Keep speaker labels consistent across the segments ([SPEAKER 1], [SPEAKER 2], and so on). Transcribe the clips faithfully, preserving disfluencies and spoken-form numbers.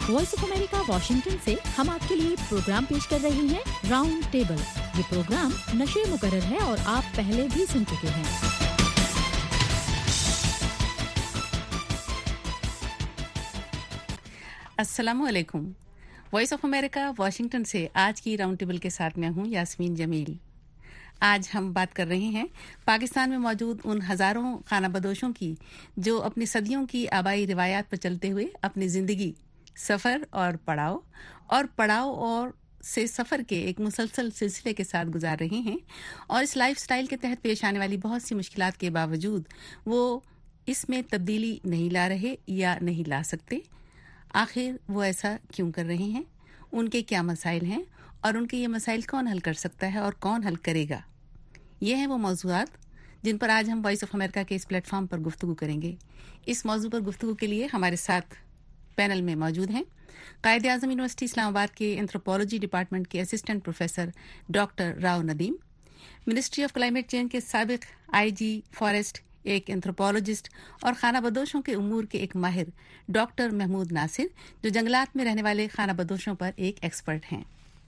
[SPEAKER 1] Voice of America Washington से हम आपके लिए प्रोग्राम पेश कर रहे हैं राउंड टेबल। ये प्रोग्राम नशे मुकर्रर है और आप पहले भी सुन चुके हैं।
[SPEAKER 2] अस्सलाम वालेकुम। वॉइस ऑफ अमेरिका वाशिंगटन से आज की राउंड टेबल के साथ मैं हूं यास्मीन जमील। आज हम बात कर रहे हैं पाकिस्तान में मौजूद उन हज़ारों खानाबदोशों की जो अपनी सदियों की आबाई रिवायात पर चलते हुए अपनी ज़िंदगी सफ़र और पड़ाव और पड़ाव और से सफ़र के एक मुसलसल सिलसिले के साथ गुजार रहे हैं और इस लाइफ स्टाइल के तहत पेश आने वाली बहुत सी मुश्किलात के बावजूद वो इसमें तब्दीली नहीं ला रहे या नहीं ला सकते। आखिर वो ऐसा क्यों कर रहे हैं, उनके क्या मसाइल हैं और उनके ये मसाइल कौन हल कर सकता है और कौन हल करेगा। ये हैं वो मौज़ूआत जिन पर आज हम वॉइस ऑफ अमेरिका के इस प्लेटफॉर्म पर गुफ्तगू करेंगे। इस मौजू पर गुफ्तगू के लिए हमारे साथ पैनल में मौजूद हैं कायद-ए-आज़म यूनिवर्सिटी इस्लामाबाद के एंथ्रोपोलॉजी डिपार्टमेंट के assistant professor doctor Rao Nadeem, ministry of climate change के साबिक आईजी फॉरेस्ट, एक एंथ्रोपोलॉजिस्ट और खानाबदोशों के उमूर के एक माहिर डॉक्टर महमूद नासिर, जो जंगलात में रहने वाले खानाबदोशों पर एक एक्सपर्ट हैं।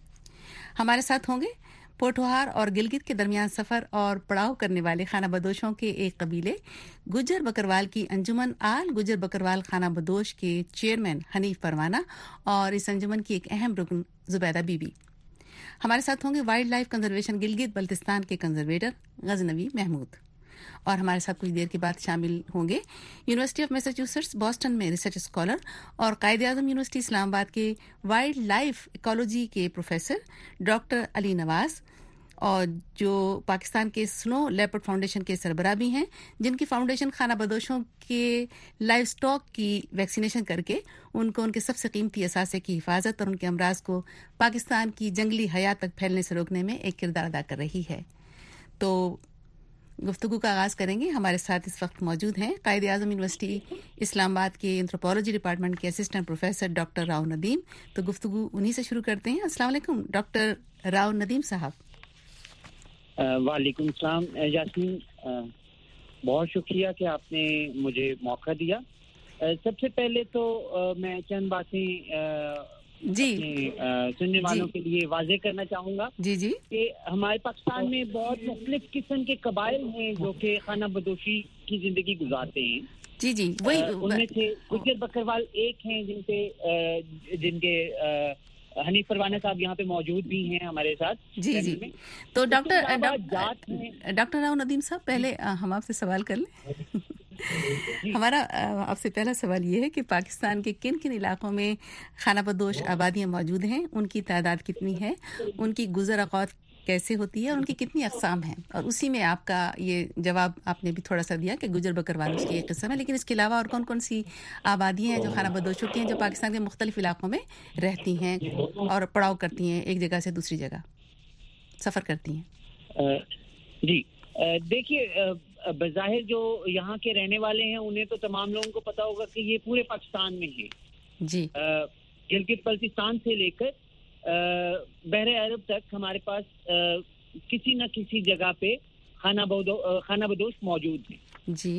[SPEAKER 2] हमारे साथ होंगे पोठोहार और गिलगित के दरमियान सफर और पड़ाव करने वाले खानाबदोशों के एक कबीले गुजर बकरवाल की अंजुमन आल गुजर बकरवाल खानाबदोश के चेयरमैन हनीफ परवाना और इस अंजुमन की एक अहम रुकन जुबैदा बीबी। हमारे साथ होंगे wildlife conservation Gilgit Baltistan के कंजर्वेटर गजनवी महमूद और हमारे साथ कुछ देर के बाद शामिल होंगे यूनिवर्सिटी ऑफ मैसाचुसेट्स बॉस्टन में रिसर्च स्कॉलर और कायद-ए-आज़म यूनिवर्सिटी इस्लामाबाद के वाइल्ड लाइफ इकोलॉजी के प्रोफेसर डॉक्टर अली नवाज और जो पाकिस्तान के स्नो लेपर्ड फाउंडेशन के सरबराह भी हैं, जिनकी फाउंडेशन खानाबदोशों के लाइव स्टॉक की वैक्सीनेशन करके उनको उनके सबसे कीमती असासे की हिफाजत और उनके अमराज को पाकिस्तान की जंगली हयात तक फैलने से रोकने में एक किरदार अदा कर रही है। तो गुफ्तगू का आगाज़ करेंगे। हमारे साथ इस वक्त मौजूद हैं कायद-ए-आज़म यूनिवर्सिटी इस्लामाबाद के एंथ्रोपोलॉजी डिपार्टमेंट के assistant professor doctor Rao Nadeem. तो गुफ्तगू उन्हीं से शुरू करते हैं। अस्सलाम वालेकुम डॉक्टर राव नदीम साहब।
[SPEAKER 3] वालेकुम सलाम यास्मीन, बहुत शुक्रिया कि आपने मुझे मौका दिया। सबसे पहले तो मैं चंद बातें
[SPEAKER 2] जी
[SPEAKER 3] सुनने वालों के लिए वाजे करना चाहूंगा
[SPEAKER 2] जी जी
[SPEAKER 3] कि हमारे पाकिस्तान में बहुत मुख्तलिफ किस्म के कबाइल हैं जो कि खाना बदोशी की जिंदगी गुजारते हैं।
[SPEAKER 2] जी जी वही
[SPEAKER 3] उनमें से गुजर बकरवाल एक हैं जिनके जिनके हनीफ परवाना साहब यहाँ पे मौजूद भी हैं हमारे साथ।
[SPEAKER 2] जी जी तो डॉक्टर डॉक्टर राव नदीम साहब, पहले हम आपसे सवाल कर लें। हमारा आपसे पहला सवाल ये है कि पाकिस्तान के किन किन इलाकों में खानाबदोश आबादियाँ मौजूद हैं, उनकी तादाद कितनी है, उनकी गुजर औक़ात कैसे होती है और उनकी कितनी अक़साम हैं। और उसी में आपका ये जवाब आपने भी थोड़ा सा दिया कि गुजर बकरवाल उसकी एक किस्म है, लेकिन इसके अलावा और कौन कौन सी आबादियाँ हैं जो खानाबदोशों की हैं, जो पाकिस्तान के मुख्तलिफ इलाकों में रहती हैं और पड़ाव करती हैं, एक जगह से दूसरी जगह सफ़र करती हैं।
[SPEAKER 3] जी देखिए, बज़ाहिर जो यहाँ के रहने वाले हैं उन्हें तो तमाम लोगों को पता होगा कि ये पूरे पाकिस्तान में है
[SPEAKER 2] जी।
[SPEAKER 3] गिलगित बल्तिस्तान से लेकर बहरे अरब तक हमारे पास आ, किसी न किसी जगह पे खाना बदो खाना बदोश मौजूद हैं
[SPEAKER 2] जी,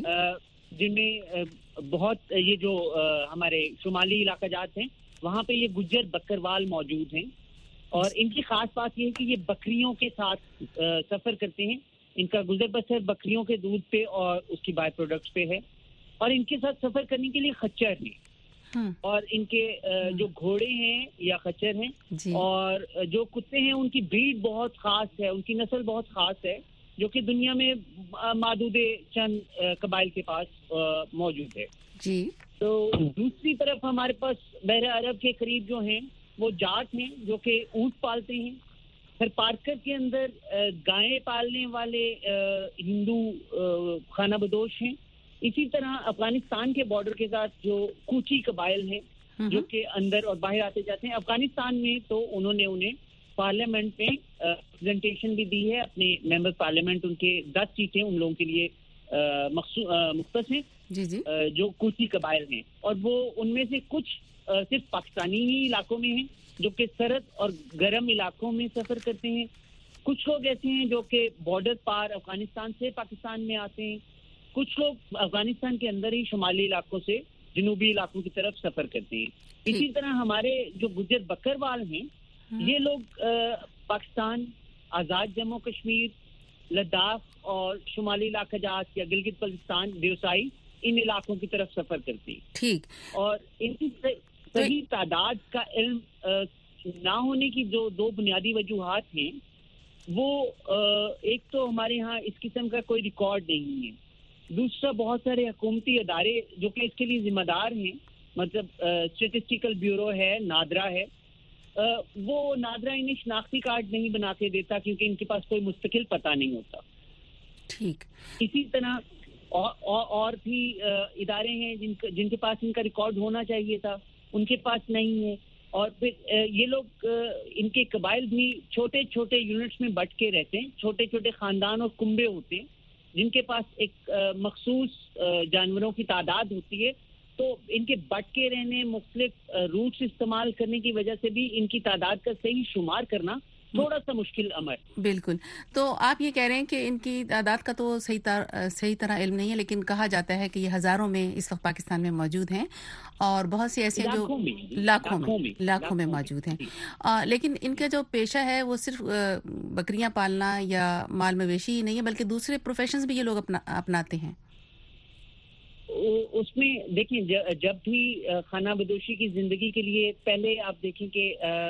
[SPEAKER 3] जिनमें बहुत ये जो आ, हमारे शुमाली इलाका जात हैं वहाँ पे ये गुज्जर बकरवाल मौजूद हैं और इनकी खास बात ये है कि ये बकरियों के साथ आ, सफर करते हैं। इनका गुजर बसर बकरियों के दूध पे और उसकी बाय प्रोडक्ट्स पे है और इनके साथ सफर करने के लिए खच्चर है और इनके जो घोड़े हैं या खच्चर हैं और जो कुत्ते हैं उनकी ब्रीड बहुत खास है, उनकी नस्ल बहुत खास है जो कि दुनिया में मादूदे चंद कबाइल के पास मौजूद है
[SPEAKER 2] जी।
[SPEAKER 3] तो दूसरी तरफ हमारे पास बहरे अरब के करीब जो हैं वो जाट हैं जो कि ऊँट पालते हैं। फिर पार्कर के अंदर गायें पालने वाले हिंदू खानाबदोश हैं। इसी तरह अफगानिस्तान के बॉर्डर के साथ जो कूची कबाइल हैं जो कि अंदर और बाहर आते जाते हैं। अफगानिस्तान में तो उन्होंने उन्हें पार्लियामेंट में प्रेजेंटेशन भी दी है, अपने मेंबर पार्लियामेंट उनके दस सीटें उन लोगों के लिए मुख्तस हैं
[SPEAKER 2] जी जी।
[SPEAKER 3] जो कूची कबाइल हैं और वो उनमें से कुछ सिर्फ पाकिस्तानी ही इलाकों में हैं जो कि सरद और गर्म इलाकों में सफर करते हैं। कुछ लोग ऐसे हैं जो कि बॉर्डर पार अफगानिस्तान से पाकिस्तान में आते हैं। कुछ लोग अफगानिस्तान के अंदर ही शुमाली इलाकों से जनूबी इलाकों की तरफ सफर करते हैं। اسی طرح ہمارے جو گجر بکروال ہیں یہ لوگ پاکستان، آزاد جموں کشمیر، لداخ اور شمالی علاقہ جات یا گلگت بلتستان، دیوسائی، ان علاقوں کی طرف سفر کرتی ہیں.
[SPEAKER 2] ٹھیک.
[SPEAKER 3] اور ان کی صحیح تعداد کا علم نہ ہونے کی جو دو بنیادی وجوہات ہیں وہ ایک تو ہمارے ہاں اس قسم کا کوئی ریکارڈ نہیں ہے، دوسرا بہت سارے حکومتی ادارے جو کہ اس کے لیے ذمہ دار ہیں، مطلب اسٹیٹسٹیکل بیورو ہے، نادرا ہے، وہ نادرا انہیں شناختی کارڈ نہیں بنا کے دیتا کیونکہ ان کے پاس کوئی مستقل پتہ نہیں ہوتا.
[SPEAKER 2] ٹھیک.
[SPEAKER 3] اسی طرح اور, اور, اور بھی ادارے ہیں جن جن کے پاس ان کا ریکارڈ ہونا چاہیے تھا، ان کے پاس نہیں ہے. اور پھر یہ لوگ ان کے قبائل بھی چھوٹے چھوٹے یونٹس میں بٹ کے رہتے ہیں، چھوٹے چھوٹے خاندان اور کنبے ہوتے ہیں جن کے پاس ایک مخصوص جانوروں کی تعداد ہوتی ہے. تو ان کے بٹ کے رہنے، مختلف روٹس استعمال کرنے کی وجہ سے بھی ان کی تعداد کا صحیح شمار کرنا تھوڑا سا مشکل امر.
[SPEAKER 2] بالکل. تو آپ یہ کہہ رہے ہیں کہ ان کی تعداد کا تو صحیح طرح صحیح طرح علم نہیں ہے، لیکن کہا جاتا ہے کہ یہ ہزاروں میں اس وقت پاکستان میں موجود ہیں اور بہت سے ایسے ہیں جو لاکھوں میں لاکھوں میں موجود ہیں. لیکن ان کا جو پیشہ ہے وہ صرف بکریاں پالنا یا مال مویشی ہی نہیں ہے، بلکہ دوسرے پروفیشنز بھی یہ لوگ اپناتے ہیں.
[SPEAKER 3] اس میں دیکھیں جب بھی خانہ بدوشی کی زندگی کے لیے پہلے آپ دیکھیں کہ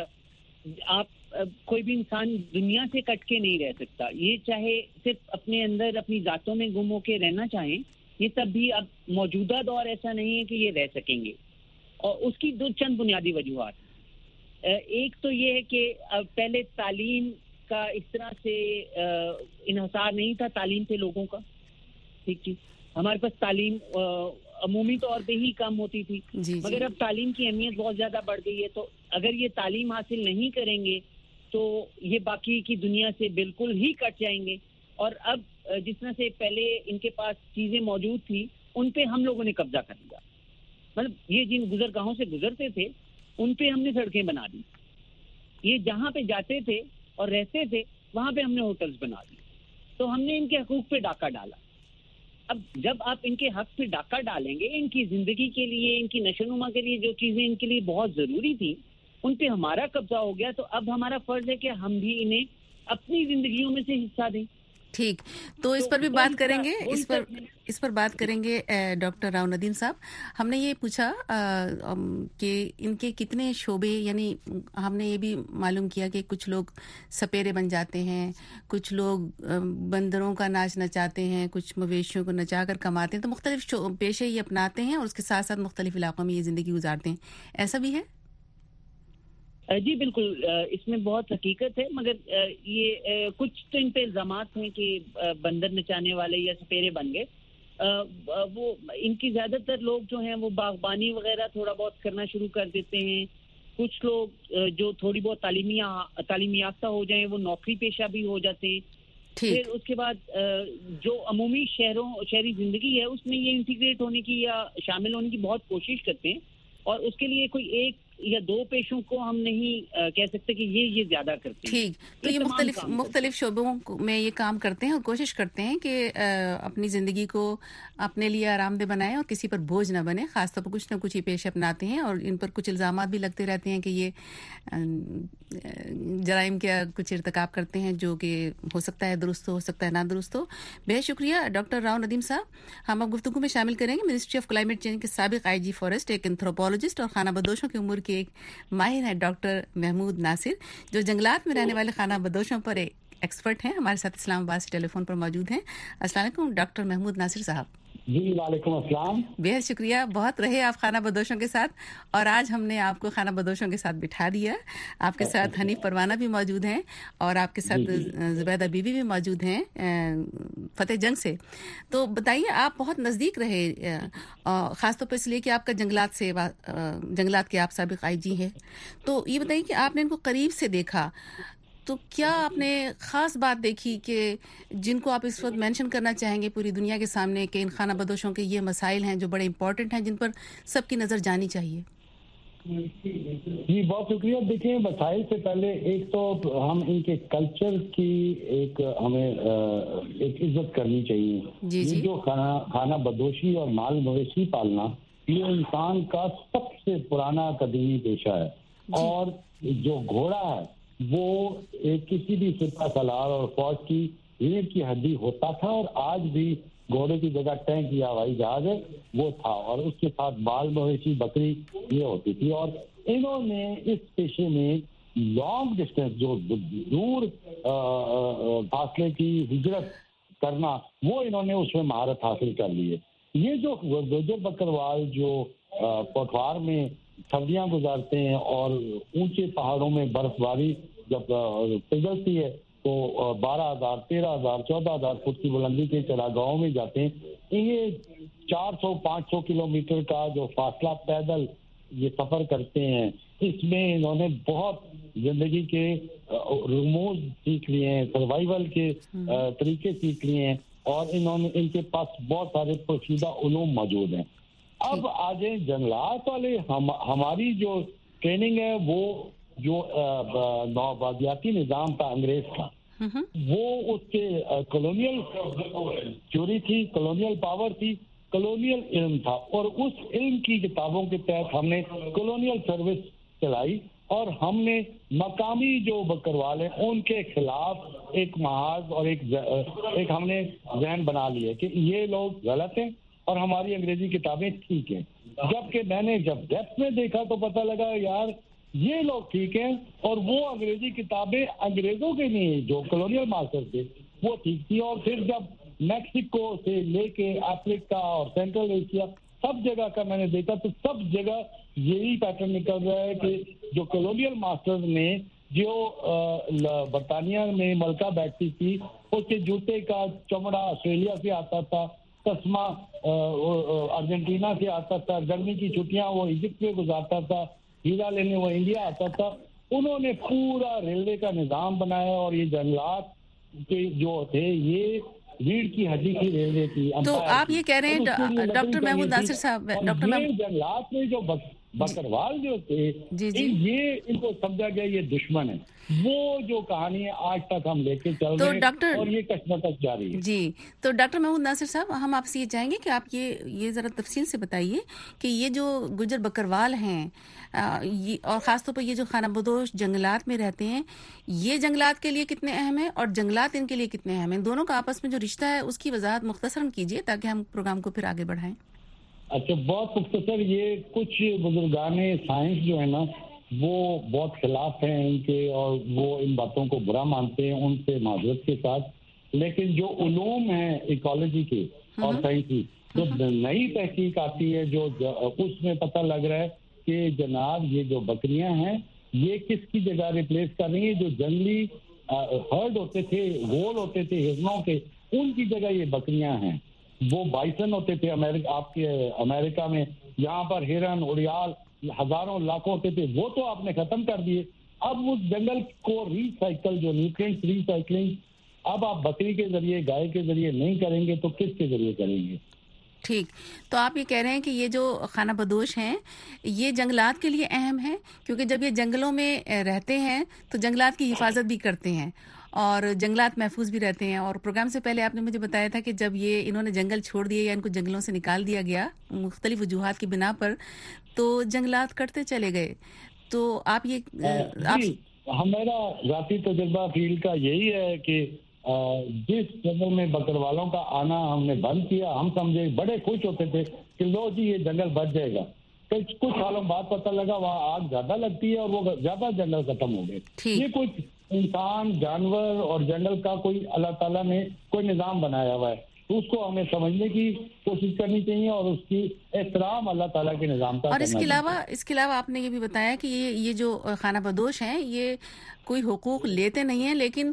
[SPEAKER 3] آپ کوئی بھی انسان دنیا سے کٹ کے نہیں رہ سکتا، یہ چاہے صرف اپنے اندر اپنی ذاتوں میں گم ہو کے رہنا چاہیں، یہ تب بھی اب موجودہ دور ایسا نہیں ہے کہ یہ رہ سکیں گے. اور اس کی دو چند بنیادی وجوہات. ایک تو یہ ہے کہ پہلے تعلیم کا اس طرح سے انحصار نہیں تھا، تعلیم پہ لوگوں کا. ٹھیک ٹھیک ہمارے پاس تعلیم عمومی طور پہ ہی کم ہوتی تھی،
[SPEAKER 2] جی
[SPEAKER 3] مگر
[SPEAKER 2] جی.
[SPEAKER 3] اب تعلیم کی اہمیت بہت زیادہ بڑھ گئی ہے. تو اگر یہ تعلیم حاصل نہیں کریں گے تو یہ باقی کی دنیا سے بالکل ہی کٹ جائیں گے. اور اب جس طرح سے پہلے ان کے پاس چیزیں موجود تھی ان پہ ہم لوگوں نے قبضہ کر لیا. مطلب یہ جن گزرگاہوں سے گزرتے تھے ان پہ ہم نے سڑکیں بنا دی، یہ جہاں پہ جاتے تھے اور رہتے تھے وہاں پہ ہم نے ہوٹلز بنا دی. تو ہم نے ان کے حقوق پہ ڈاکہ ڈالا. اب جب آپ ان کے حق پہ ڈاکہ ڈالیں گے، ان کی زندگی کے لیے، ان کی نشو و نما کے لیے جو چیزیں ان کے لیے بہت ضروری تھی ان پہ ہمارا قبضہ ہو گیا، تو اب ہمارا فرض ہے کہ ہم بھی انہیں اپنی زندگیوں میں سے حصہ دیں.
[SPEAKER 2] ٹھیک. تو اس پر بھی بات کریں گے اس پر اس پر بات کریں گے ڈاکٹر راؤ ندیم صاحب. ہم نے یہ پوچھا کہ ان کے کتنے شعبے، یعنی ہم نے یہ بھی معلوم کیا کہ کچھ لوگ سپیرے بن جاتے ہیں، کچھ لوگ بندروں کا ناچ نچاتے ہیں، کچھ مویشیوں کو نچا کر کماتے ہیں. تو مختلف پیشے یہ اپناتے ہیں اور اس کے ساتھ ساتھ مختلف علاقوں میں یہ زندگی گزارتے ہیں. ایسا بھی ہے؟
[SPEAKER 3] جی بالکل، اس میں بہت حقیقت ہے، مگر یہ کچھ تو ان پہ الزامات ہیں کہ بندر نچانے والے یا سپیرے بن گئے. وہ ان کی زیادہ تر لوگ جو ہیں وہ باغبانی وغیرہ تھوڑا بہت کرنا شروع کر دیتے ہیں. کچھ لوگ جو تھوڑی بہت تعلیمی تعلیم یافتہ ہو جائیں وہ نوکری پیشہ بھی ہو جاتے ہیں. پھر اس کے بعد جو عمومی شہروں شہری زندگی ہے اس میں یہ انٹیگریٹ ہونے کی یا شامل ہونے کی بہت کوشش کرتے ہیں، اور اس کے لیے کوئی ایک یا دو پیشوں کو ہم نہیں کہہ سکتے کہ یہ یہ زیادہ کرتے ہیں.
[SPEAKER 2] ٹھیک. تو یہ مختلف مختلف شعبوں میں یہ کام کرتے ہیں اور کوشش کرتے ہیں کہ اپنی زندگی کو اپنے لیے آرام دہ بنائیں اور کسی پر بوجھ نہ بنے. خاص طور پر کچھ نہ کچھ یہ پیشے اپناتے ہیں اور ان پر کچھ الزامات بھی لگتے رہتے ہیں کہ یہ جرائم کا کچھ ارتکاب کرتے ہیں جو کہ ہو سکتا ہے درست ہو سکتا ہے نہ درست ہو. بہت شکریہ ڈاکٹر راؤ ندیم صاحب. ہم اب گفتگو میں شامل کریں گے منسٹری آف کلائمیٹ چینج کے سابق آئی جی فارسٹ، ایک اینتھروپولوجسٹ اور خانہ بدوشوں کے امور کے ایک ماہر ہیں، ڈاکٹر محمود ناصر، جو جنگلات میں رہنے والے خانہ بدوشوں پر ایک ایکسپرٹ ہیں. ہمارے ساتھ اسلام آباد سے ٹیلی فون پر موجود ہیں. السلام علیکم ڈاکٹر محمود ناصر صاحب.
[SPEAKER 4] جی وعلیکم السلام.
[SPEAKER 2] بہت شکریہ، بہت رہے آپ خانہ بدوشوں کے ساتھ، اور آج ہم نے آپ کو خانہ بدوشوں کے ساتھ بٹھا دیا. آپ کے ساتھ حنیف پروانہ بھی موجود ہیں اور آپ کے ساتھ زبیدہ بی بی بھی موجود ہیں فتح جنگ سے. تو بتائیے، آپ بہت نزدیک رہے، خاص طور پر اس لیے کہ آپ کا جنگلات سے جنگلات کے آپ سابق آئی جی ہیں. تو یہ بتائیے کہ آپ نے ان کو قریب سے دیکھا، تو کیا آپ نے خاص بات دیکھی کہ جن کو آپ اس وقت مینشن کرنا چاہیں گے پوری دنیا کے سامنے کہ ان خانہ بدوشوں کے یہ مسائل ہیں جو بڑے امپورٹنٹ ہیں جن پر سب کی نظر جانی چاہیے؟
[SPEAKER 4] جی بہت شکریہ. دیکھیں، مسائل سے پہلے ایک تو ہم ان کے کلچر کی ایک ہمیں ایک عزت کرنی چاہیے.
[SPEAKER 2] جی جی.
[SPEAKER 4] جو خانہ خانہ بدوشی اور مال مویشی پالنا یہ انسان کا سب سے پرانا قدیمی پیشہ ہے. اور جو گھوڑا ہے وہ ایک کسی بھی سپہ سالار اور فوج کی ریڑھ کی ہڈی ہوتا تھا, اور آج بھی گھوڑے کی جگہ ٹینک یا ہوائی جہاز ہے وہ تھا, اور اس کے ساتھ بال مویشی بکری یہ ہوتی تھی. اور انہوں نے اس پیشے میں لانگ ڈسٹینس جو دور فاصلے کی ہجرت کرنا وہ انہوں نے اس میں مہارت حاصل کر لی ہے. یہ جو گجر بکروال جو پٹوار میں سردیاں گزارتے ہیں اور اونچے پہاڑوں میں برف باری جب پگھلتی ہے تو بارہ ہزار تیرہ ہزار چودہ ہزار فٹ کی بلندی کے چراگاہوں میں جاتے ہیں. یہ چار سو پانچ سو کلو میٹر کا جو فاصلہ پیدل یہ سفر کرتے ہیں, اس میں انہوں نے بہت زندگی کے رموز سیکھ لیے ہیں, سروائیول کے طریقے سیکھ لیے ہیں, اور انہوں نے ان کے پاس بہت سارے پوشیدہ علوم موجود ہیں. اب آج جنگلات والے ہم, ہماری جو ٹریننگ ہے وہ جو نوآبادیاتی نظام تھا انگریز کا, وہ اس کے کالونیل تھیوری تھی, کالونیل پاور تھی, کالونیل علم تھا, اور اس علم کی کتابوں کے تحت ہم نے کالونیل سروس چلائی, اور ہم نے مقامی جو بکروال ہیں ان کے خلاف ایک محاذ اور ایک ایک ہم نے ذہن بنا لیا کہ یہ لوگ غلط ہیں اور ہماری انگریزی کتابیں ٹھیک ہیں. جبکہ میں نے جب ڈیپتھ میں دیکھا تو پتہ لگا یار یہ لوگ ٹھیک ہیں اور وہ انگریزی کتابیں انگریزوں کے نہیں, جو کالونیل ماسٹر تھے وہ ٹھیک تھی. اور پھر جب میکسیکو سے لے کے افریقہ اور سینٹرل ایشیا سب جگہ کا میں نے دیکھا تو سب جگہ یہی پیٹرن نکل رہا ہے کہ جو کالونیل ماسٹر نے جو برطانیہ میں ملکہ بیٹھتی تھی اس کے جوتے کا چمڑا آسٹریلیا سے آتا تھا, تسمہ ارجنٹینا سے آتا تھا, گرمی کی چھٹیاں وہ ایجپٹ میں گزارتا تھا, ہیرا لینے وہ انڈیا آتا تھا. انہوں نے پورا ریلوے کا نظام بنایا, اور یہ جنگلات کے جو تھے یہ ریڑھ کی ہڈی کی ریلوے کی.
[SPEAKER 2] تو آپ یہ کہہ رہے ہیں ڈاکٹر محمود ناصر صاحب, ڈاکٹر محمود
[SPEAKER 4] جنگلات میں جو بکروال جو تھے
[SPEAKER 2] جی جی
[SPEAKER 4] یہ ان کو سمجھا گیا یہ دشمن ہے. وہ جو کہانی ہے آج تک ہم لے کے چل رہے ہیں اور یہ کشمکش جاری ہے.
[SPEAKER 2] جی تو ڈاکٹر محمود ناصر صاحب, ہم آپ سے یہ چاہیں گے کہ آپ یہ یہ ذرا تفصیل سے بتائیے کہ یہ جو گجر بکروال ہیں اور خاص طور پر یہ جو خانہ بدوش جنگلات میں رہتے ہیں, یہ جنگلات کے لیے کتنے اہم ہیں اور جنگلات ان کے لیے کتنے اہم ہیں, دونوں کا آپس میں جو رشتہ ہے اس کی وضاحت مختصراً کیجیے تاکہ ہم پروگرام کو پھر آگے بڑھائیں.
[SPEAKER 4] اچھا, بہت مختصر. یہ کچھ بزرگان سائنس جو ہے نا وہ بہت خلاف ہیں ان کے, اور وہ ان باتوں کو برا مانتے ہیں ان سے معذرت کے ساتھ. لیکن جو علوم ہیں ایکالوجی کے اور سائنسی جو نئی تحقیق آتی ہے جو اس میں پتہ لگ رہا ہے کہ جناب یہ جو بکریاں ہیں یہ کس کی جگہ ریپلیس کر رہی ہیں. جو جنگلی ہرڈ ہوتے تھے, گول ہوتے تھے ہرنوں کے, ان کی جگہ یہ بکریاں ہیں. وہ بائسن ہوتے تھے امریکہ, آپ کے امریکہ میں یہاں پر ہرن اڑیال ہزاروں لاکھوں ہوتے تھے, وہ تو آپ نے ختم کر دیے. اب اس جنگل کو ری سائیکل جو نیوٹرینٹ ری سائیکلنگ اب آپ بکری کے ذریعے گائے کے ذریعے نہیں کریں گے تو کس کے ذریعے کریں گے.
[SPEAKER 2] ٹھیک, تو آپ یہ کہہ رہے ہیں کہ یہ جو خانہ بدوش ہیں یہ جنگلات کے لیے اہم ہیں کیونکہ جب یہ جنگلوں میں رہتے ہیں تو جنگلات کی حفاظت بھی کرتے ہیں اور جنگلات محفوظ بھی رہتے ہیں. اور پروگرام سے پہلے آپ نے مجھے بتایا تھا کہ جب یہ انہوں نے جنگل چھوڑ دیے یا ان کو جنگلوں سے نکال دیا گیا مختلف وجوہات کی بنا پر تو جنگلات کٹتے چلے گئے. تو آپ یہ آپ
[SPEAKER 4] ہمارا ذاتی تجربہ فیلڈ کا یہی ہے کہ جس جنگل میں بکروالوں کا آنا ہم نے بند کیا, ہم سمجھے بڑے خوش ہوتے تھے کہ لو جی یہ جنگل بچ جائے گا. کچھ سالوں بعد پتہ لگا وہاں آگ زیادہ لگتی ہے اور وہ زیادہ جنگل ختم ہو گئے. یہ کچھ انسان جانور اور جنگل کا کوئی اللہ تعالیٰ نے کوئی نظام بنایا ہوا ہے, تو اس کو ہمیں سمجھنے کی کوشش کرنی چاہیے اور اس کی احترام اللہ تعالیٰ کے نظام کا.
[SPEAKER 2] اور اس کے علاوہ اس کے علاوہ آپ نے یہ بھی بتایا کہ یہ یہ جو خانہ بدوش ہیں یہ کوئی حقوق لیتے نہیں ہیں لیکن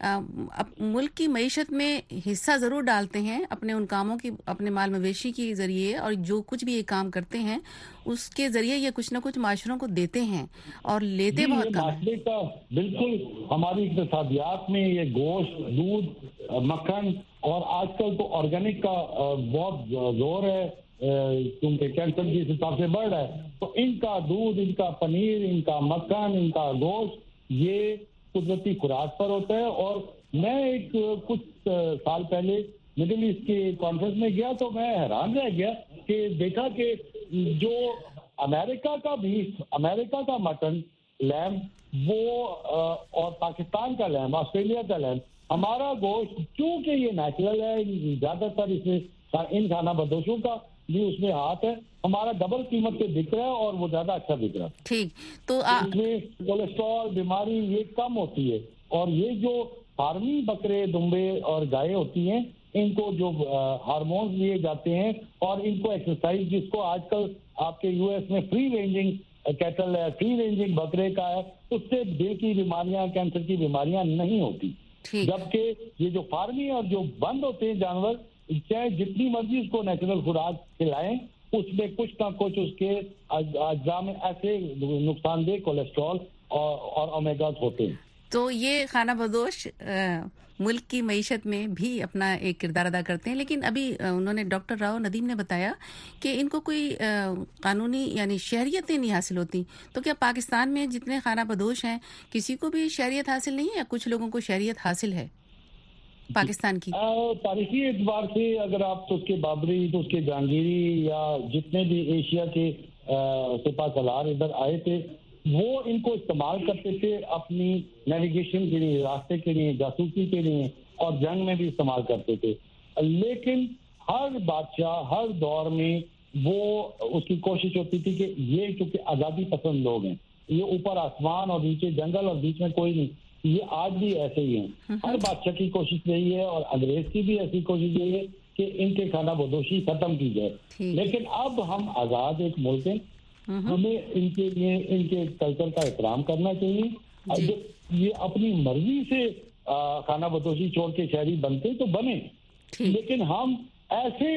[SPEAKER 2] ملک کی معیشت میں حصہ ضرور ڈالتے ہیں اپنے ان کاموں کی, اپنے مال مویشی کے ذریعے, اور جو کچھ بھی یہ کام کرتے ہیں اس کے ذریعے یہ کچھ نہ کچھ معاشروں کو دیتے ہیں اور لیتے بہت کم ہیں.
[SPEAKER 4] بالکل ہماری اقتصادیات میں یہ گوشت, دودھ, مکھن اور آج کل تو آرگینک کا بہت زور ہے کیونکہ کینسر جس حساب سے بڑھ رہا ہے, تو ان کا دودھ, ان کا پنیر, ان کا مکھن, ان کا گوشت یہ قدرتی خوراک پر ہوتا ہے. اور میں ایک کچھ سال پہلے مڈل ایسٹ کے کانفرنس میں گیا تو میں حیران رہ گیا کہ دیکھا کہ جو امریکہ کا بیف، امریکہ کا مٹن، لیمب وہ اور پاکستان کا لیمب، آسٹریلیا کا لیمب، ہمارا گوشت چونکہ یہ نیچرل ہے، زیادہ تر اس میں ان کھانا بدوشوں کا بھی اس میں ہاتھ ہے، ہمارا ڈبل قیمت پہ بک رہا ہے اور وہ زیادہ اچھا بک رہا ہے.
[SPEAKER 2] ٹھیک، تو
[SPEAKER 4] اس میں کولیسٹرول بیماری یہ کم ہوتی ہے. اور یہ جو فارمی بکرے، دمبے اور گائے ہوتی ہیں، ان کو جو ہارمونز لیے جاتے ہیں اور ان کو ایکسرسائز، جس کو آج کل آپ کے یو ایس میں فری رینجنگ کیٹل ہے، فری رینجنگ بکرے کا ہے، اس سے دل کی بیماریاں، کینسر کی بیماریاں نہیں ہوتی. جبکہ یہ جو فارمی اور جو بند ہوتے ہیں جانور، چاہے جتنی مرضی اس کو نیچرل خوراک کھلائیں، اس میں کچھ نہ کچھ اس کے اجزاء میں ایسے نقصان دہ کولیسٹرول اور اومیگاز ہوتے ہیں.
[SPEAKER 2] تو یہ خانہ بدوش ملک کی معیشت میں بھی اپنا ایک کردار ادا کرتے ہیں، لیکن ابھی انہوں نے ڈاکٹر راؤ ندیم نے بتایا کہ ان کو کوئی قانونی یعنی شہریتیں نہیں حاصل ہوتی. تو کیا پاکستان میں جتنے خانہ بدوش ہیں کسی کو بھی شہریت حاصل نہیں ہے یا کچھ لوگوں کو شہریت حاصل ہے پاکستان کی؟
[SPEAKER 4] تاریخی اعتبار سے اگر آپ تو اس کے بابری، تو اس کے جہانگیری یا جتنے بھی ایشیا کے سپہ سالار ادھر آئے تھے، وہ ان کو استعمال کرتے تھے اپنی نیویگیشن کے لیے، راستے کے لیے، جاسوسی کے لیے، اور جنگ میں بھی استعمال کرتے تھے. لیکن ہر بادشاہ ہر دور میں وہ اس کی کوشش ہوتی تھی کہ یہ چونکہ آزادی پسند لوگ ہیں، یہ اوپر آسمان اور نیچے جنگل اور بیچ میں کوئی نہیں، یہ آج بھی ایسے ہی ہیں. ہر بادشاہ کی کوشش یہی ہے اور انگریز کی بھی ایسی کوشش یہی ہے کہ ان کے خانہ بدوشی ختم کی جائے. لیکن اب ہم آزاد ایک ملک ہیں، ہمیں ان کے لیے ان کے کلچر کا احترام کرنا چاہیے. یہ اپنی مرضی سے خانہ بدوشی چھوڑ کے شہری بنتے تو بنے، لیکن ہم ایسے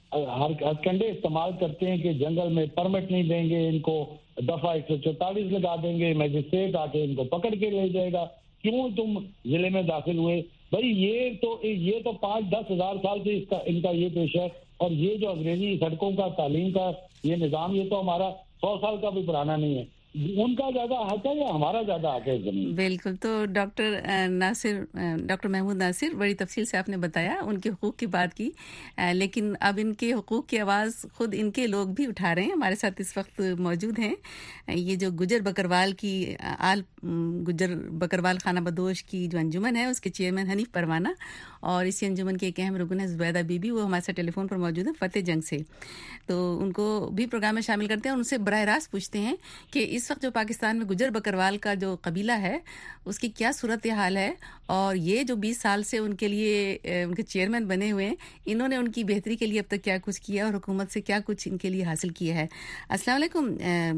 [SPEAKER 4] ہتھکنڈے استعمال کرتے ہیں کہ جنگل میں پرمٹ نہیں دیں گے، ان کو دفعہ ایک سو چوتالیس لگا دیں گے، میجسٹریٹ آ کے ان کو پکڑ کے لے جائے گا، کیوں تم ضلع میں داخل ہوئے. بھائی یہ تو یہ تو پانچ دس ہزار سال سے اس کا ان کا یہ پیش ہے. اور یہ جو انگریزی سڑکوں کا، تعلیم کا یہ نظام، یہ تو ہمارا سو سال کا بھی پرانا نہیں ہے. ان کا زیادہ حق ہے یا ہمارا زیادہ حق ہے زمین؟
[SPEAKER 2] بالکل. تو ڈاکٹر ناصر، ڈاکٹر محمود ناصر، بڑی تفصیل سے آپ نے بتایا، ان کے حقوق کی بات کی، لیکن اب ان کے حقوق کی آواز خود ان کے لوگ بھی اٹھا رہے ہیں. ہمارے ساتھ اس وقت موجود ہیں یہ جو گجر بکروال کی آل گجر بکروال خانہ بدوش کی جو انجمن ہے، اس کے چیئرمین حنیف پروانہ، اور اسی انجمن کے ایک اہم رکن ہے زبیدہ بی بی، وہ ہمارے ساتھ ٹیلی فون پر موجود ہیں فتح جنگ سے. تو ان کو بھی پروگرام میں شامل کرتے ہیں اور ان سے براہ راست پوچھتے ہیں کہ اس وقت جو پاکستان میں گجر بکروال کا جو قبیلہ ہے اس کی کیا صورتحال ہے، اور یہ جو بیس سال سے ان کے لیے ان کے چیئرمین بنے ہوئے ہیں، انہوں نے ان کی بہتری کے لیے اب تک کیا کچھ کیا اور حکومت سے کیا کچھ ان کے لیے حاصل کیا ہے. السلام علیکم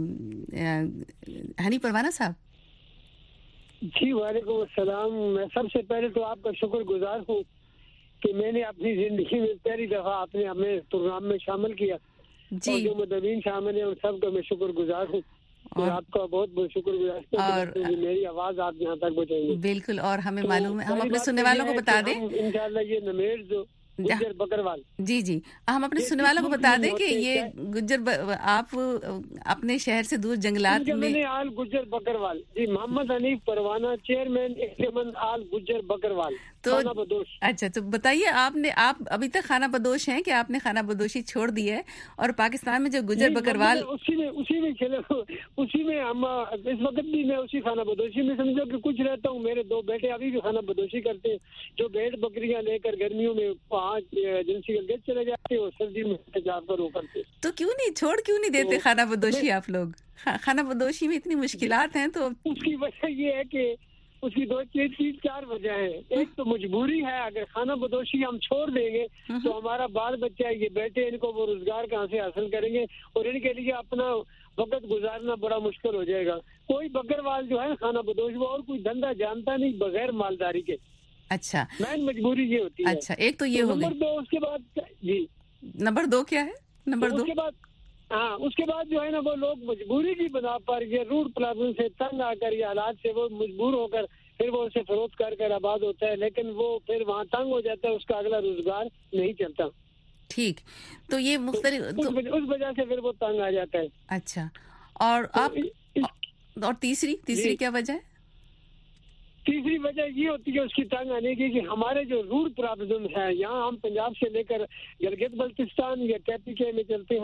[SPEAKER 2] حنیف پروانہ صاحب.
[SPEAKER 5] جی وعلیکم السلام. میں سب سے پہلے تو آپ کا شکر گزار ہوں کہ میں نے اپنی زندگی میں پہلی دفعہ آپ نے ہمیں پروگرام میں شامل کیا. جی. اور جو مدبین شامل ہیں ان سب کا میں شکر گزار ہوں، اور آپ کا بہت بہت شکر گزار ہوں. میری آواز آپ یہاں تک پہنچائیں گے.
[SPEAKER 2] بالکل. اور ہمیں معلوم ہے، ہم اپنے سننے والوں کو بتا دیں
[SPEAKER 5] انشاءاللہ یہ نمیر جو گجر بکروال،
[SPEAKER 2] جی جی ہم اپنے سننے والوں کو بتا دیں کہ یہ گجر آپ اپنے شہر سے دور جنگلات میں
[SPEAKER 5] آل گجر بکروال. جی محمد حنیف پروانہ، چیئرمین انجمن آل گجر بکروال.
[SPEAKER 2] تو اچھا، تو بتائیے آپ نے آپ ابھی تک خانہ بدوش ہیں کہ آپ نے خانہ بدوشی چھوڑ دی ہے؟ اور پاکستان میں جو گجر بکروال
[SPEAKER 5] اسی میں اسی میں چلے اسی میں ہم اس وقت بھی میں اسی خانہ بدوشی میں سمجھو کہ کچھ رہتا ہوں. میرے دو بیٹے ابھی بھی خانہ بدوشی کرتے ہیں، جو بھیڑ بکریاں لے کر گرمیوں میں پانچ ایجنسی کے گیٹ چلے جاتے ہیں اور سردی میں جا کر وہ کرتے.
[SPEAKER 2] تو کیوں نہیں چھوڑ کیوں نہیں دیتے خانہ بدوشی آپ لوگ؟ خانہ بدوشی میں اتنی مشکلات ہیں. تو
[SPEAKER 5] اس کی وجہ یہ ہے کہ اس کی دو چیز تین چار وجہ ہیں. ایک تو مجبوری ہے، اگر خانہ بدوشی ہم چھوڑ دیں گے تو ہمارا بال بچہ یہ بیٹے ان کو وہ روزگار کہاں سے حاصل کریں گے، اور ان کے لیے اپنا وقت گزارنا بڑا مشکل ہو جائے گا. کوئی بکروال جو ہے خانہ بدوش وہ اور کوئی دھندا جانتا نہیں بغیر مالداری کے.
[SPEAKER 2] اچھا،
[SPEAKER 5] مین مجبوری یہ ہوتی ہے.
[SPEAKER 2] اچھا، ایک تو یہ ہو گئی.
[SPEAKER 5] نمبر دو اس کے بعد جی
[SPEAKER 2] نمبر دو کیا ہے؟ نمبر دو
[SPEAKER 5] اس کے بعد ہاں اس کے بعد جو ہے نا وہ لوگ مجبوری کی بنا پر یہ روڈ پلازوں سے تنگ آ کر یہ حالات سے وہ مجبور ہو کر پھر وہ اسے فروخت کر کر آباد ہوتا ہے، لیکن وہ پھر وہاں تنگ ہو جاتا ہے، اس کا اگلا روزگار نہیں چلتا.
[SPEAKER 2] ٹھیک. تو یہ مختلف
[SPEAKER 5] اس وجہ سے پھر وہ تنگ آ جاتا ہے.
[SPEAKER 2] اچھا. اور آپ اور تیسری تیسری کیا وجہ ہے؟
[SPEAKER 5] تیسری وجہ یہ ہوتی ہے اس کی تنگ آنے کی کہ ہمارے جو روٹ پرابلم ہے، یہاں ہم پنجاب سے لے کر گلگت بلتستان یا کے پی کے میں چلتے ہیں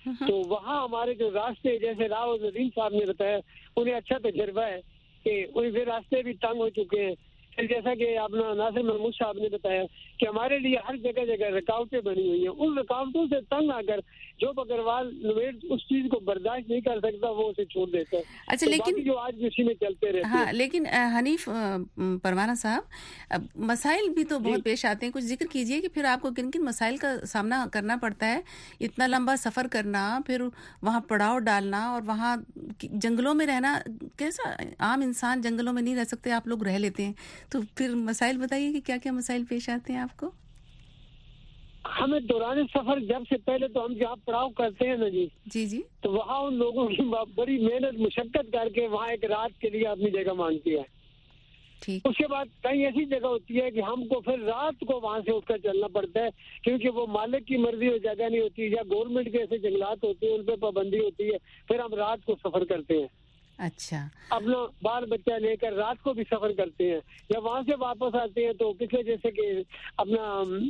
[SPEAKER 5] تو وہاں ہمارے جو راستے جیسے راؤ ندیم صاحب نے بتایا انہیں اچھا تجربہ ہے کہ ان راستے بھی تنگ ہو چکے ہیں. پھر جیسا کہ اپنا ناصر محمود صاحب نے بتایا کہ ہمارے لیے ہر جگہ جگہ رکاوٹیں بنی ہوئی ہیں. ان رکاوٹوں سے تنگ آ کر جو بکروال نویڈ اس چیز کو برداشت نہیں کر سکتا وہ اسے چھوڑ دیتا ہے.
[SPEAKER 2] اچھا لیکن
[SPEAKER 5] جو آج بھی اسی میں چلتے رہتے
[SPEAKER 2] ہاں
[SPEAKER 5] ہیں.
[SPEAKER 2] لیکن حنیف پروانہ صاحب مسائل بھی تو بہت پیش آتے ہیں. کچھ ذکر کیجئے کہ پھر آپ کو کن کن مسائل کا سامنا کرنا پڑتا ہے. اتنا لمبا سفر کرنا, پھر وہاں پڑاؤ ڈالنا اور وہاں جنگلوں میں رہنا. کیسا عام انسان جنگلوں میں نہیں رہ سکتے, آپ لوگ رہ لیتے ہیں, تو پھر مسائل بتائیے کہ کیا کیا مسائل پیش آتے ہیں آپ کو.
[SPEAKER 5] ہمیں دوران سفر جب سے پہلے تو ہم جہاں پڑاؤ کرتے ہیں نا جی
[SPEAKER 2] جی جی
[SPEAKER 5] تو وہاں ان لوگوں کی بڑی محنت مشقت کر کے وہاں ایک رات کے لیے اپنی جگہ مانگتی ہے.
[SPEAKER 2] ٹھیک.
[SPEAKER 5] اس کے بعد کئی ایسی جگہ ہوتی ہے کہ ہم کو پھر رات کو وہاں سے اٹھ کر چلنا پڑتا ہے کیونکہ وہ مالک کی مرضی ہو جگہ نہیں ہوتی یا گورنمنٹ کے ایسے جنگلات ہوتے ہیں ان پہ پابندی ہوتی ہے. پھر ہم رات کو سفر کرتے ہیں.
[SPEAKER 2] اچھا.
[SPEAKER 5] اپنا بال بچہ لے کر رات کو بھی سفر کرتے ہیں. جب وہاں سے واپس آتے ہیں تو پچھلے جیسے کہ اپنا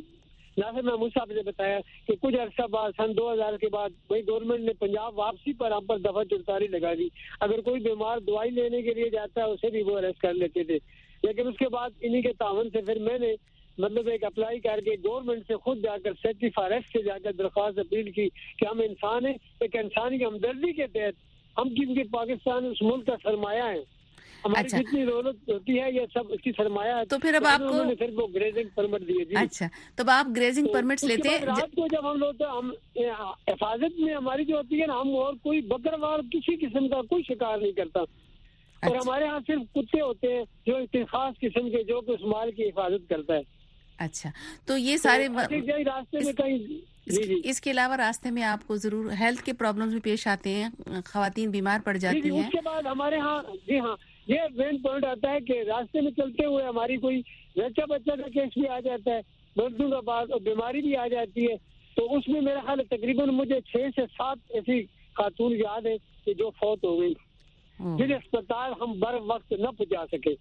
[SPEAKER 5] ناصر محمود صاحب نے بتایا کہ کچھ عرصہ بعد سن دو ہزار کے بعد وہی گورنمنٹ نے پنجاب واپسی پر ہم پر دفعہ گرفتاری لگا دی. اگر کوئی بیمار دوائی لینے کے لیے جاتا ہے اسے بھی وہ اریسٹ کر لیتے تھے. لیکن اس کے بعد انہی کے تعاون سے پھر میں نے مطلب ایک اپلائی کر کے گورنمنٹ سے خود جا کر سیکٹری فارسٹ سے جا کر درخواست اپیل کی کہ ہم انسان ہیں, ایک انسانی ہمدردی کے تحت ہم کیونکہ پاکستان اس ملک کا سرمایہ ہے, ہماری
[SPEAKER 2] اچھا.
[SPEAKER 5] جتنی دولت ہوتی ہے یہ سب اس کی سرمایہ ہے.
[SPEAKER 2] تو پھر اب آپ کو
[SPEAKER 5] پھر وہ گریزنگ پرمٹ دیے. جی
[SPEAKER 2] اچھا, تو آپ گریزنگ پرمٹس لیتے ہیں.
[SPEAKER 5] رات کو جب ہم لوگ ہم حفاظت میں ہماری جو ہوتی ہے نا, ہم اور کوئی بکروال کسی قسم کا کوئی شکار نہیں کرتا. اور ہمارے ہاں صرف کتے ہوتے ہیں جو خاص قسم کے جو اس مال کی حفاظت کرتا ہے.
[SPEAKER 2] اچھا, تو یہ سارے
[SPEAKER 5] راستے میں کہیں
[SPEAKER 2] اس کے علاوہ راستے میں آپ کو ضرور ہیلتھ کے پرابلمز بھی پیش آتے ہیں, خواتین بیمار پڑ جاتی ہیں.
[SPEAKER 5] اس کے بعد ہمارے ہاں جی ہاں یہ مین پوائنٹ آتا ہے کہ راستے میں چلتے ہوئے ہماری کوئی بچہ بچہ کا کیس بھی آ جاتا ہے, مردوں کا بعد اور بیماری بھی آ جاتی ہے. تو اس میں میرا خیال تقریباً مجھے چھ سے سات ایسی خاتون یاد ہے کہ جو فوت ہو گئی جنہیں اسپتال ہم بر وقت نہ پہنچا سکے.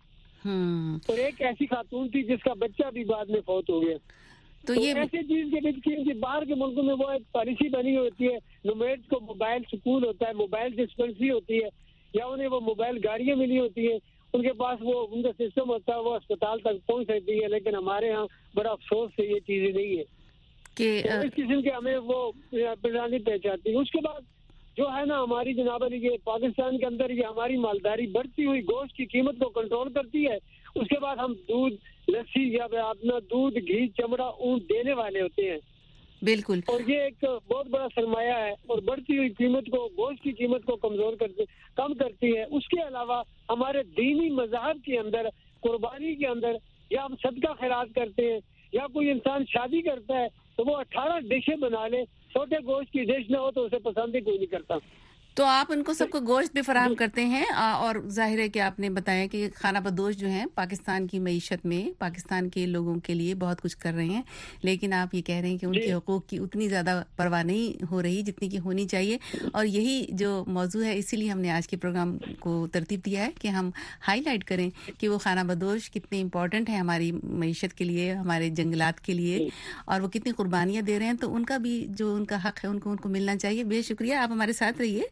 [SPEAKER 5] اور ایک ایسی خاتون تھی جس کا بچہ بھی بعد میں فوت ہو گیا. تو یہ ایسی چیز کے بیچ باہر کے ملکوں میں وہ ایک پالیسی بنی ہوتی ہے, نومیڈ کو موبائل سکول ہوتا ہے, موبائل ڈسپینسری ہوتی ہے یا انہیں وہ موبائل گاڑیاں ملی ہوتی ہیں, ان کے پاس وہ ان کا سسٹم ہوتا ہے, وہ اسپتال تک پہنچ سکتی ہے. لیکن ہمارے ہاں بڑا افسوس سے یہ چیزیں نہیں ہے کہ اس قسم کے ہمیں وہ پریشانی پیش آتی ہے. اس کے بعد جو ہے نا ہماری جناب علی یہ پاکستان کے اندر یہ ہماری مالداری بڑھتی ہوئی گوشت کی قیمت کو کنٹرول کرتی ہے. اس کے بعد ہم دودھ لسی یا اپنا دودھ گھی چمڑا اون دینے والے ہوتے ہیں.
[SPEAKER 2] بالکل.
[SPEAKER 5] اور یہ ایک بہت بڑا سرمایہ ہے اور بڑھتی ہوئی قیمت کو گوشت کی قیمت کو کمزور کرتے کم کرتی ہے. اس کے علاوہ ہمارے دینی مذہب کے اندر قربانی کے اندر یا ہم صدقہ خیرات کرتے ہیں یا کوئی انسان شادی کرتا ہے تو وہ اٹھارہ ڈشیں بنا لے, چھوٹے گوشت کی ڈش نہ ہو تو اسے پسند ہی کوئی نہیں کرتا.
[SPEAKER 2] تو آپ ان کو سب کو گوشت بھی فراہم کرتے ہیں, اور ظاہر ہے کہ آپ نے بتایا کہ خانہ بدوش جو ہیں پاکستان کی معیشت میں پاکستان کے لوگوں کے لیے بہت کچھ کر رہے ہیں, لیکن آپ یہ کہہ رہے ہیں کہ ان کے حقوق کی اتنی زیادہ پرواہ نہیں ہو رہی جتنی کی ہونی چاہیے. اور یہی جو موضوع ہے اسی لیے ہم نے آج کے پروگرام کو ترتیب دیا ہے کہ ہم ہائی لائٹ کریں کہ وہ خانہ بدوش کتنے امپورٹنٹ ہیں ہماری معیشت کے لیے, ہمارے جنگلات کے لیے, اور وہ کتنی قربانیاں دے رہے ہیں. تو ان کا بھی جو ان کا حق ہے ان کو ان کو ملنا چاہیے. بے شکریہ, آپ ہمارے ساتھ رہیے.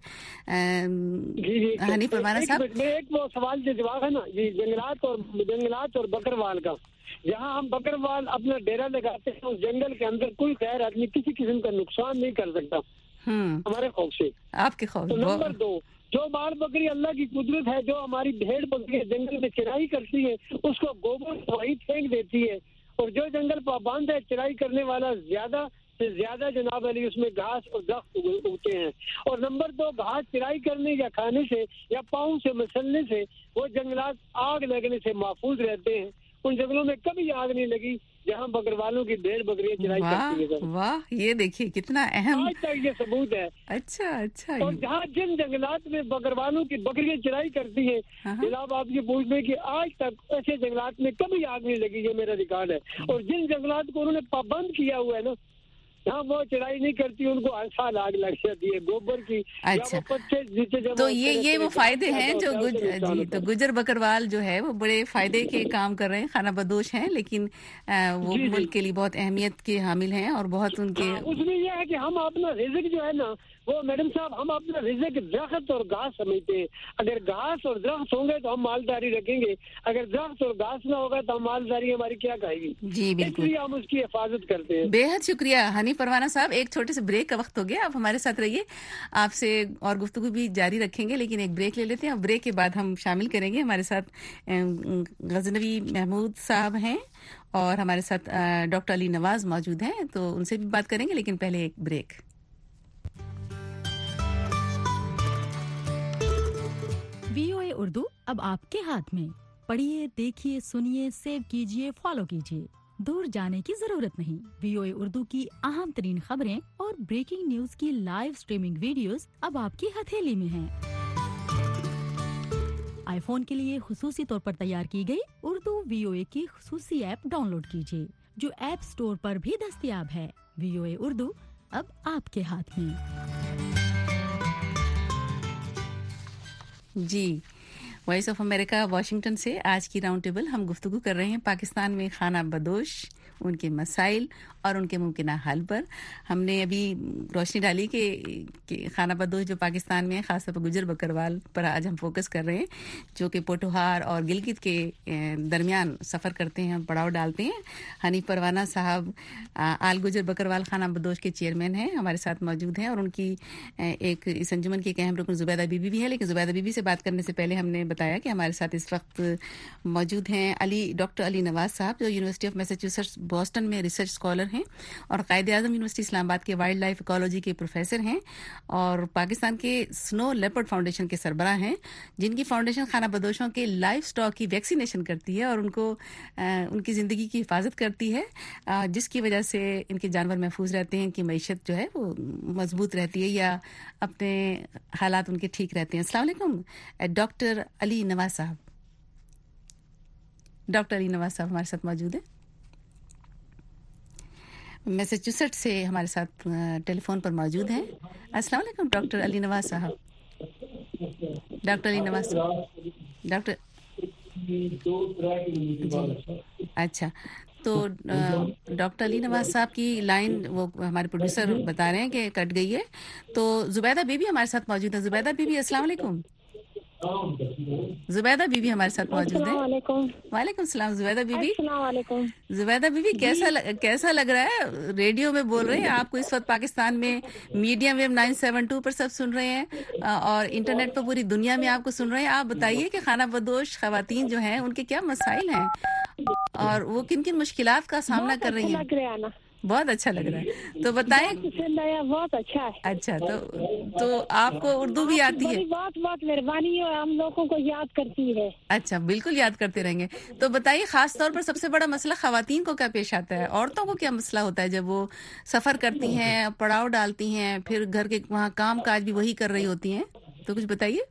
[SPEAKER 5] جی جی
[SPEAKER 2] حنیف پروانہ صاحب,
[SPEAKER 5] ایک وہ سوال جو جواب ہے نا جی جنگلات اور جنگلات اور بکروال کا, جہاں ہم بکروال اپنا ڈیرا لگاتے ہیں اس جنگل کے اندر کوئی غیر آدمی کسی قسم کا نقصان نہیں کر سکتا ہمارے خوف سے.
[SPEAKER 2] آپ کے خوف.
[SPEAKER 5] نمبر دو, جو مال بکری اللہ کی قدرت ہے, جو ہماری بھیڑ بکری جنگل میں چرائی کرتی ہے اس کو گوبر وہی پھینک دیتی ہے, اور جو جنگل پابند ہے چرائی کرنے والا زیادہ سے زیادہ جناب علی اس میں گھاس اور درخت اگتے ہیں. اور نمبر دو, گھاس چرائی کرنے یا کھانے سے یا پاؤں سے مسلنے سے وہ جنگلات آگ لگنے سے محفوظ رہتے ہیں. ان جنگلوں میں کبھی آگ نہیں لگی جہاں بکروالوں کی بھیڑ بکریاں چرائی کرتی ہے.
[SPEAKER 2] واہ, یہ دیکھیے کتنا اہم,
[SPEAKER 5] آج تک یہ ثبوت ہے.
[SPEAKER 2] اچھا اچھا.
[SPEAKER 5] اور جہاں جن جنگلات میں بکروالوں کی بکریاں چرائی کرتی ہیں جناب آپ یہ پوچھ لیں کہ آج تک ایسے جنگلات میں کبھی آگ نہیں لگی, یہ میرا ریکارڈ ہے. اور جن جنگلات کو انہوں نے پابند کیا ہوا ہے نا ہاں وہ چڑھائی نہیں کرتی, ان کو ہر سال آگ لگ جاتی ہے گوبر کی.
[SPEAKER 2] اچھا, تو یہ یہ وہ فائدے ہیں جو جی تو گجر بکروال جو ہے وہ بڑے فائدے کے کام کر رہے ہیں, خانہ بدوش ہیں, لیکن وہ ملک کے لیے بہت اہمیت کے حامل ہیں اور بہت ان کے.
[SPEAKER 5] اس میں یہ ہے کہ ہم اپنا رزق جو ہے نا وہ میڈم صاحب ہم اپنا رزق درخت اور گھاس سمجھتے ہیں. اگر گھاس اور درخت ہوں گے تو ہم مالداری رکھیں گے, اگر درخت اور گھاس نہ ہوگا تو ہم مالداری ہماری کیا کھائے گی.
[SPEAKER 2] جی بالکل,
[SPEAKER 5] اس لیے ہم اس کی حفاظت کرتے ہیں.
[SPEAKER 2] بے حد شکریہ حنیف پروانہ صاحب. ایک چھوٹے سے بریک کا وقت ہو گیا, آپ ہمارے ساتھ رہیے, آپ سے اور گفتگو بھی جاری رکھیں گے, لیکن ایک بریک لے لیتے ہیں اور بریک کے بعد ہم شامل کریں گے. ہمارے ساتھ غزنوی محمود صاحب ہیں اور ہمارے ساتھ ڈاکٹر علی نواز موجود ہیں, تو ان سے بھی بات کریں گے, لیکن پہلے ایک break.
[SPEAKER 1] We O A Urdu اب آپ کے ہاتھ میں. پڑھیے, دیکھیے, سنیے, سیو کیجیے, فالو کیجیے. دور جانے کی ضرورت نہیں. وی او اے اردو کی اہم ترین خبریں اور بریکنگ نیوز کی لائیو سٹریمنگ ویڈیوز اب آپ کی ہتھیلی میں ہیں. آئی فون کے لیے خصوصی طور پر تیار کی گئی اردو وی او اے کی خصوصی ایپ ڈاؤن لوڈ کیجیے, جو ایپ سٹور پر بھی دستیاب ہے. وی او اے اردو اب آپ کے ہاتھ میں.
[SPEAKER 2] جی, وائس آف امریکہ واشنگٹن سے آج کی راؤنڈ ٹیبل ہم گفتگو کر رہے ہیں پاکستان میں خانہ بدوش, ان کے مسائل اور ان کے ممکنہ حل پر. ہم نے ابھی روشنی ڈالی کہ خانہ بدوش جو پاکستان میں خاص طور پر گجر بکروال پر آج ہم فوکس کر رہے ہیں, جو کہ پوٹوہار اور گلگت کے درمیان سفر کرتے ہیں, پڑاؤ ڈالتے ہیں. حنیف پروانہ صاحب آل گجر بکروال خانہ بدوش کے چیئرمین ہیں, ہمارے ساتھ موجود ہیں, اور ان کی ایک اس انجمن کی ایک اہم رکن زبیدہ بی بی بھی ہے. لیکن زبیدہ بی بی سے بات کرنے سے پہلے ہم نے بتایا کہ ہمارے ساتھ اس وقت موجود ہیں علی ڈاکٹر علی نواز صاحب, جو یونیورسٹی آف میساچیوسیٹس بوسٹن میں ریسرچ اسکالر ہیں اور قائد اعظم یونیورسٹی اسلام آباد کے وائلڈ لائف ایکالوجی کے پروفیسر ہیں, اور پاکستان کے سنو لیپرڈ فاؤنڈیشن کے سربراہ ہیں, جن کی فاؤنڈیشن خانہ بدوشوں کے لائف سٹاک کی ویکسینیشن کرتی ہے اور ان کو ان کی زندگی کی حفاظت کرتی ہے, جس کی وجہ سے ان کے جانور محفوظ رہتے ہیں, ان کی معیشت جو ہے وہ مضبوط رہتی ہے یا اپنے حالات ان کے ٹھیک رہتے ہیں. السلام علیکم ڈاکٹر علی نواز صاحب. ڈاکٹر علی نواز صاحب ہمارے ساتھ موجود ہیں, میساچیوسیٹس سے ہمارے ساتھ ٹیلی فون پر موجود ہیں. السلام علیکم ڈاکٹر علی نواز صاحب. ڈاکٹر علی نواز صاحب ڈاکٹر اچھا تو ڈاکٹر علی نواز صاحب کی لائن وہ ہمارے پروڈیوسر بتا رہے ہیں کہ کٹ گئی ہے, تو زبیدہ بی بی ہمارے ساتھ موجود ہے. زبیدہ بی بی السلام علیکم. زبیدہ بی بی ہمارے ساتھ موجود ہے. وعلیکم السلام زبیدہ بی بی.
[SPEAKER 6] السلام علیکم.
[SPEAKER 2] زبیدہ بی بی کیسا کیسا لگ رہا ہے؟ ریڈیو میں بول رہے ہیں آپ کو اس وقت پاکستان میں medium wave nine seven two پر سب سن رہے ہیں اور انٹرنیٹ پر پوری دنیا میں آپ کو سن رہے ہیں. آپ بتائیے کہ خانہ بدوش خواتین جو ہیں ان کے کیا مسائل ہیں اور وہ کن کن مشکلات کا سامنا کر رہی ہیں؟ بہت اچھا لگ رہا ہے, تو بتائیں.
[SPEAKER 6] بہت اچھا ہے.
[SPEAKER 2] اچھا, تو تو آپ کو اردو بھی آتی ہے؟
[SPEAKER 6] بہت بہت مہربانی ہے, ہم لوگوں کو یاد کرتی ہے.
[SPEAKER 2] اچھا, بالکل یاد کرتے رہیں گے. تو بتائیے خاص طور پر سب سے بڑا مسئلہ خواتین کو کیا پیش آتا ہے, عورتوں کو کیا مسئلہ ہوتا ہے جب وہ سفر کرتی ہیں, پڑاؤ ڈالتی ہیں, پھر گھر کے وہاں کام کاج بھی وہی کر رہی ہوتی ہیں, تو کچھ بتائیے.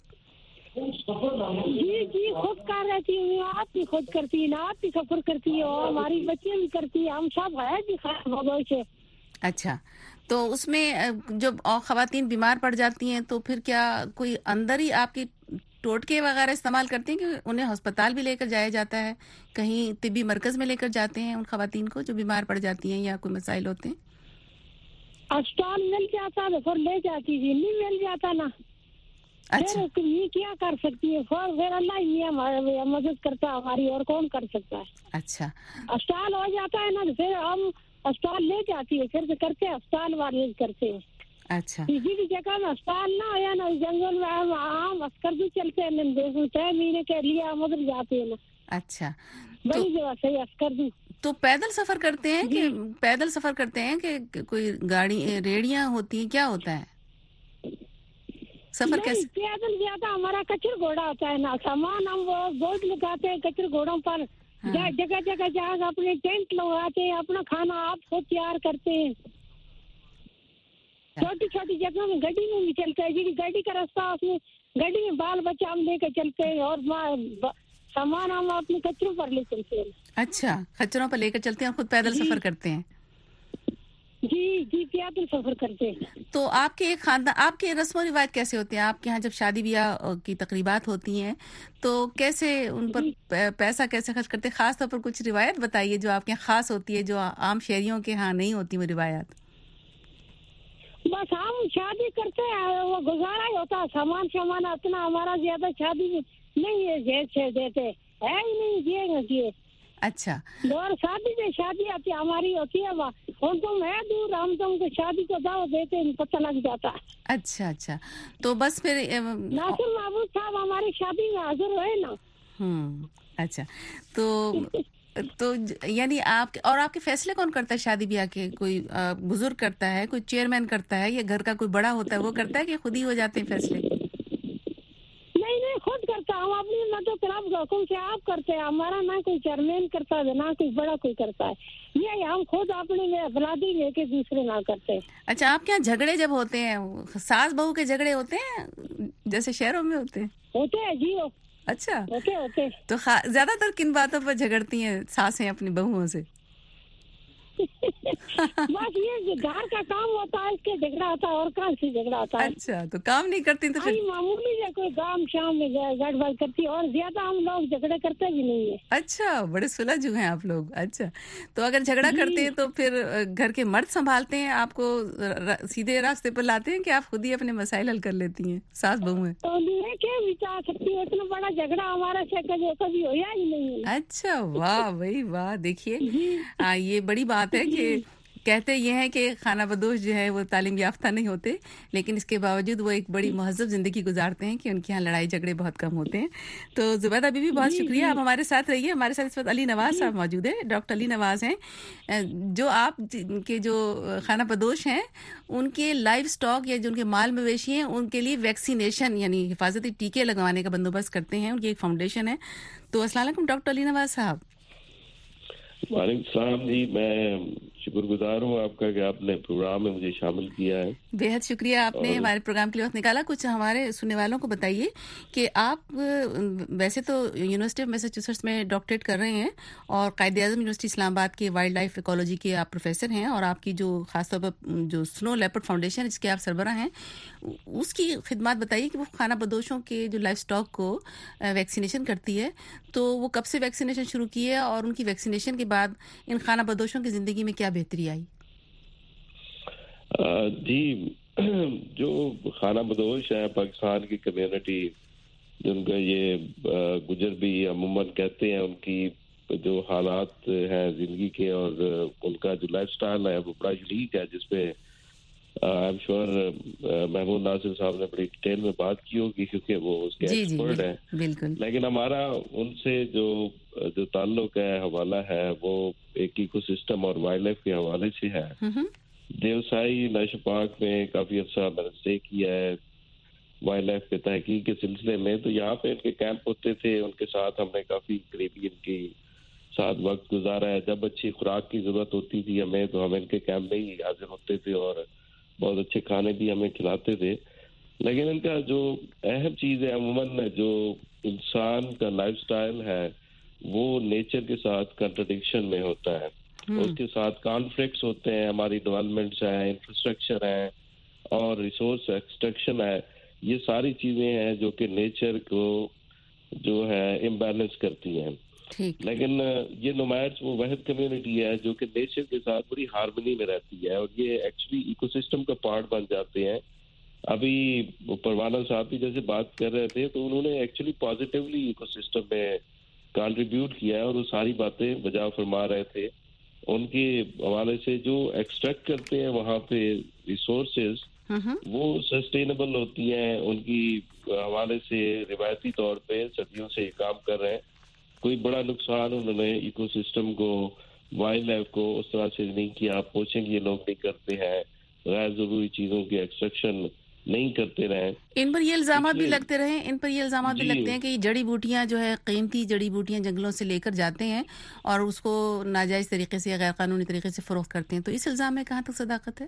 [SPEAKER 6] جی جی خود کر رہتی ہوں, آپ بھی خود کرتی ہیں, آپ بھی سفر کرتی ہو, ہماری بچیاں بھی کرتی ہیں, ہم سب ہے بھی خانہ بدوش.
[SPEAKER 2] اچھا, تو اس میں جب خواتین بیمار پڑ جاتی ہیں تو پھر کیا کوئی اندر ہی آپ کی ٹوٹکے وغیرہ استعمال کرتے ہیں کہ انہیں ہسپتال بھی لے کر جایا جاتا ہے, کہیں طبی مرکز میں لے کر جاتے ہیں ان خواتین کو جو بیمار پڑ جاتی ہیں یا کوئی مسائل ہوتے ہیں؟
[SPEAKER 6] اسپتال مل جاتا ہے پھر لے جاتی جی, نہیں مل جاتا نا.
[SPEAKER 2] اچھا,
[SPEAKER 6] یہ کیا کر سکتی ہے, پھر اللہ ہی ہماری مدد کرتا ہے ہماری, اور کون کر سکتا ہے.
[SPEAKER 2] اچھا,
[SPEAKER 6] اسپتال ہو جاتا ہے نا پھر ہم اسپتال لے جاتی ہے, پھر کرتے ہیں اسپتال والے کرتے ہیں.
[SPEAKER 2] اچھا,
[SPEAKER 6] کسی بھی جگہ میں اسپتال نہ ہو یا نا جنگل میں عام عسکر بھی چلتے ہیں, چھ مہینے کے لیے ہم ادھر جاتے ہیں نا.
[SPEAKER 2] اچھا,
[SPEAKER 6] بڑی جگہ سے عسکر بھی.
[SPEAKER 2] تو پیدل سفر کرتے ہیں کہ پیدل سفر کرتے ہیں کہ کوئی گاڑی ریڑیاں ہوتی ہیں, کیا ہوتا ہے سفر کیسے؟
[SPEAKER 6] پیدل زیادہ ہمارا کچر گھوڑا ہوتا ہے نا, سامان ہم وہ بورڈ لگاتے ہیں کچر گھوڑوں پر, جگہ جگہ جا اپنے ٹینٹ لگاتے ہیں, اپنا کھانا آپ خود تیار کرتے ہیں. چھوٹی چھوٹی جگہوں میں گاڑی میں بھی چلتے ہیں, جی گاڑی کا راستہ اس میں گاڑی میں بال بچہ ہم لے کے چلتے ہیں, اور سامان ہم اپنے کچروں پر لے چلتے ہیں.
[SPEAKER 2] اچھا, کچروں پر لے کر چلتے ہیں اور خود پیدل سفر کرتے ہیں.
[SPEAKER 6] جی جی پیادل سفر کرتے ہیں.
[SPEAKER 2] تو آپ کے خاندان آپ کے رسم و روایت کیسے ہوتے ہیں؟ آپ کے یہاں جب شادی بیاہ کی تقریبات ہوتی ہیں تو کیسے ان پر پیسہ کیسے خرچ کرتے ہیں؟ خاص طور پر کچھ روایت بتائیے جو آپ کے یہاں خاص ہوتی ہے، جو عام شہریوں کے ہاں نہیں ہوتی وہ روایات.
[SPEAKER 6] بس ہم شادی کرتے ہیں، وہ گزارا ہی ہوتا ہے، سامان سامان اتنا ہمارا زیادہ شادی نہیں ہے، جیسے سے دیتے ہے ہی نہیں، دیے گا دیے.
[SPEAKER 2] اچھا.
[SPEAKER 6] اور شادی میں شادی آتی ہماری ہوتی ہے، ہم تم ہے دور، ہم تم کو شادی کو دعوت دیتے ہیں، پتہ لگ جاتا ہے.
[SPEAKER 2] اچھا اچھا. تو بس پھر
[SPEAKER 6] ناصر محمود صاحب ہماری شادی میں حاضر ہوئے نا.
[SPEAKER 2] ہوں. اچھا. تو تو یعنی آپ اور آپ کے فیصلے کون کرتا ہے شادی بیاہ کے؟ کوئی بزرگ کرتا ہے، کوئی چیئرمین کرتا ہے، یا گھر کا کوئی بڑا ہوتا ہے وہ کرتا ہے، کہ خود ہی ہو جاتے ہیں فیصلے؟
[SPEAKER 6] نہیں نہیں خود کرتا، ہم اپنی مدد رب حکم سے آپ کرتے ہیں، ہمارا نہ کوئی چیئرمین کرتا ہے نہ کوئی بڑا کوئی کرتا ہے، یہ ہم خود اپنے میں افرادی لے کے دوسرے نہ کرتے.
[SPEAKER 2] اچھا. آپ کے یہاں جھگڑے جب ہوتے ہیں، ساس بہو کے جھگڑے ہوتے ہیں جیسے شہروں میں ہوتے ہیں؟
[SPEAKER 6] ہوتے ہیں جی.
[SPEAKER 2] اچھا.
[SPEAKER 6] ہوتے ہوتے
[SPEAKER 2] تو زیادہ تر کن باتوں پر جھگڑتی ہیں ساسیں اپنی بہوؤں سے؟
[SPEAKER 6] بس یہ گھر کا کام ہوتا ہے، اس کے جھگڑا ہوتا ہے، اور کہاں سے جھگڑا ہوتا ہے.
[SPEAKER 2] اچھا. تو کام نہیں کرتی تو پھر
[SPEAKER 6] معمولی ہے، کوئی کام شام میں گڑبڑ کرتی، اور زیادہ ہم لوگ جھگڑے کرتے بھی نہیں ہیں.
[SPEAKER 2] اچھا. بڑے سلجھو ہیں آپ لوگ. اچھا. تو اگر جھگڑا کرتے ہیں تو پھر گھر کے مرد سنبھالتے ہیں آپ کو، سیدھے راستے پر لاتے ہیں، کہ آپ خود ہی اپنے مسائل حل کر لیتی ہیں ساس بہو ہیں؟
[SPEAKER 6] تو یہ کیا بتا سکتی ہے، اتنا بڑا جھگڑا ہمارا سے کبھی ہویا ہی نہیں.
[SPEAKER 2] اچھا. واہ بھائی واہ. دیکھیے یہ بڑی بات ہے کہ کہتے یہ ہیں کہ خانہ بدوش جو ہے وہ تعلیم یافتہ نہیں ہوتے، لیکن اس کے باوجود وہ ایک بڑی مہذب زندگی گزارتے ہیں کہ ان کے یہاں لڑائی جھگڑے بہت کم ہوتے ہیں. تو زبیدہ بی بی بہت شکریہ، آپ ہمارے ساتھ رہیے. ہمارے ساتھ اس وقت علی نواز صاحب موجود ہیں، ڈاکٹر علی نواز ہیں، جو آپ کے جو خانہ بدوش ہیں ان کے لائف سٹاک یا جو ان کے مال مویشی ہیں ان کے لیے ویکسینیشن یعنی حفاظتی ٹیکے لگوانے کا بندوبست کرتے ہیں. ان کی ایک فاؤنڈیشن ہے. تو السلام علیکم ڈاکٹر علی نواز صاحب.
[SPEAKER 7] وعلیکم السلام جی. میں شکر گزار ہوں آپ کا کہ آپ نے پروگرام میں مجھے شامل کیا ہے.
[SPEAKER 2] بے حد شکریہ، آپ نے ہمارے پروگرام کے لیے وقت نکالا. کچھ ہمارے سننے والوں کو بتائیے کہ آپ ویسے تو یونیورسٹی آف میساچوسیٹس میں ڈاکٹریٹ کر رہے ہیں اور قائد اعظم یونیورسٹی اسلام آباد کے وائلڈ لائف ایکولوجی کے آپ پروفیسر ہیں، اور آپ کی جو خاص طور پر جو سنو لیپرڈ فاؤنڈیشن جس کے آپ سربراہ ہیں اس کی خدمات بتائیے کہ وہ خانہ بدوشوں کے جو لائف سٹاک کو ویکسینیشن کرتی ہے. تو وہ کب سے ویکسینیشن شروع کی ہے اور ان کی ویکسینیشن کے بعد ان خانہ بدوشوں کی زندگی میں کیا بہتری آئی؟
[SPEAKER 7] جی، جو خانہ بدوش ہے پاکستان کی کمیونٹی جن کا یہ گجر بھی عموماً کہتے ہیں، ان کی جو حالات ہیں زندگی کے اور ان کا جو لائف سٹائل ہے وہ بڑا یونیک ہے، جس پہ I am sure Mahmood Nasir صاحب نے بڑی ڈیٹیل میں بات کی ہوگی کیونکہ وہ اس کے ایکسپرٹ ہیں.
[SPEAKER 2] بالکل.
[SPEAKER 7] لیکن ہمارا ان سے جو جو تعلق ہے، حوالہ ہے، وہ ایک ایکو سسٹم اور وائلڈ لائف کے حوالے سے ہے. دیوسائی نیشنل پارک میں کافی عرصہ میں نے اسٹے کیا ہے وائلڈ لائف کے تحقیق کے سلسلے میں. تو یہاں پہ ان کے کیمپ ہوتے تھے، ان کے ساتھ ہم نے کافی قریبی ان کے ساتھ وقت گزارا ہے. جب اچھی خوراک کی ضرورت ہوتی تھی ہمیں تو ہم ان کے کیمپ میں ہی حاضر ہوتے تھے اور بہت اچھے کھانے بھی ہمیں کھلاتے تھے. لیکن ان کا جو اہم چیز ہے عموماً جو انسان کا لائف سٹائل ہے وہ نیچر کے ساتھ کنٹرڈکشن میں ہوتا ہے. اس کے ساتھ کانفلکٹس ہوتے ہیں، ہماری ڈیولپمنٹس ہیں، انفراسٹرکچر ہیں اور ریسورس ایکسٹریکشن ہے. یہ ساری چیزیں ہیں جو کہ نیچر کو جو ہے امبیلنس کرتی ہیں. لیکن یہ نمائش وہ واحد کمیونٹی ہے جو کہ نیچر کے ساتھ بڑی ہارمنی میں رہتی ہے اور یہ ایکچولی ایکو سسٹم کا پارٹ بن جاتے ہیں. ابھی پروانہ صاحب بھی جیسے بات کر رہے تھے تو انہوں نے ایکچولی پازیٹیولی ایکو سسٹم میں کنٹریبیوٹ کیا ہے اور وہ ساری باتیں بجا فرما رہے تھے. ان کے حوالے سے جو ایکسٹریکٹ کرتے ہیں وہاں پہ ریسورسز وہ سسٹینیبل ہوتی ہیں. ان کی حوالے سے روایتی طور پہ صدیوں سے یہ کام کر رہے ہیں. کوئی بڑا نقصان انہوں نے ایکو سسٹم کو وائلڈ لائف کو اس طرح سے نہیں کیا. آپ پوچھیں گے یہ لوگ نہیں کرتے ہیں، غیر ضروری چیزوں کی ایکسٹریکشن نہیں کرتے رہے.
[SPEAKER 2] ان پر یہ الزامات بھی لگتے رہے ان پر یہ الزامات بھی لگتے ہیں کہ یہ جڑی بوٹیاں جو ہے قیمتی جڑی بوٹیاں جنگلوں سے لے کر جاتے ہیں اور اس کو ناجائز طریقے سے یا غیر قانونی طریقے سے فروخت کرتے ہیں. تو اس الزام میں کہاں تک صداقت ہے؟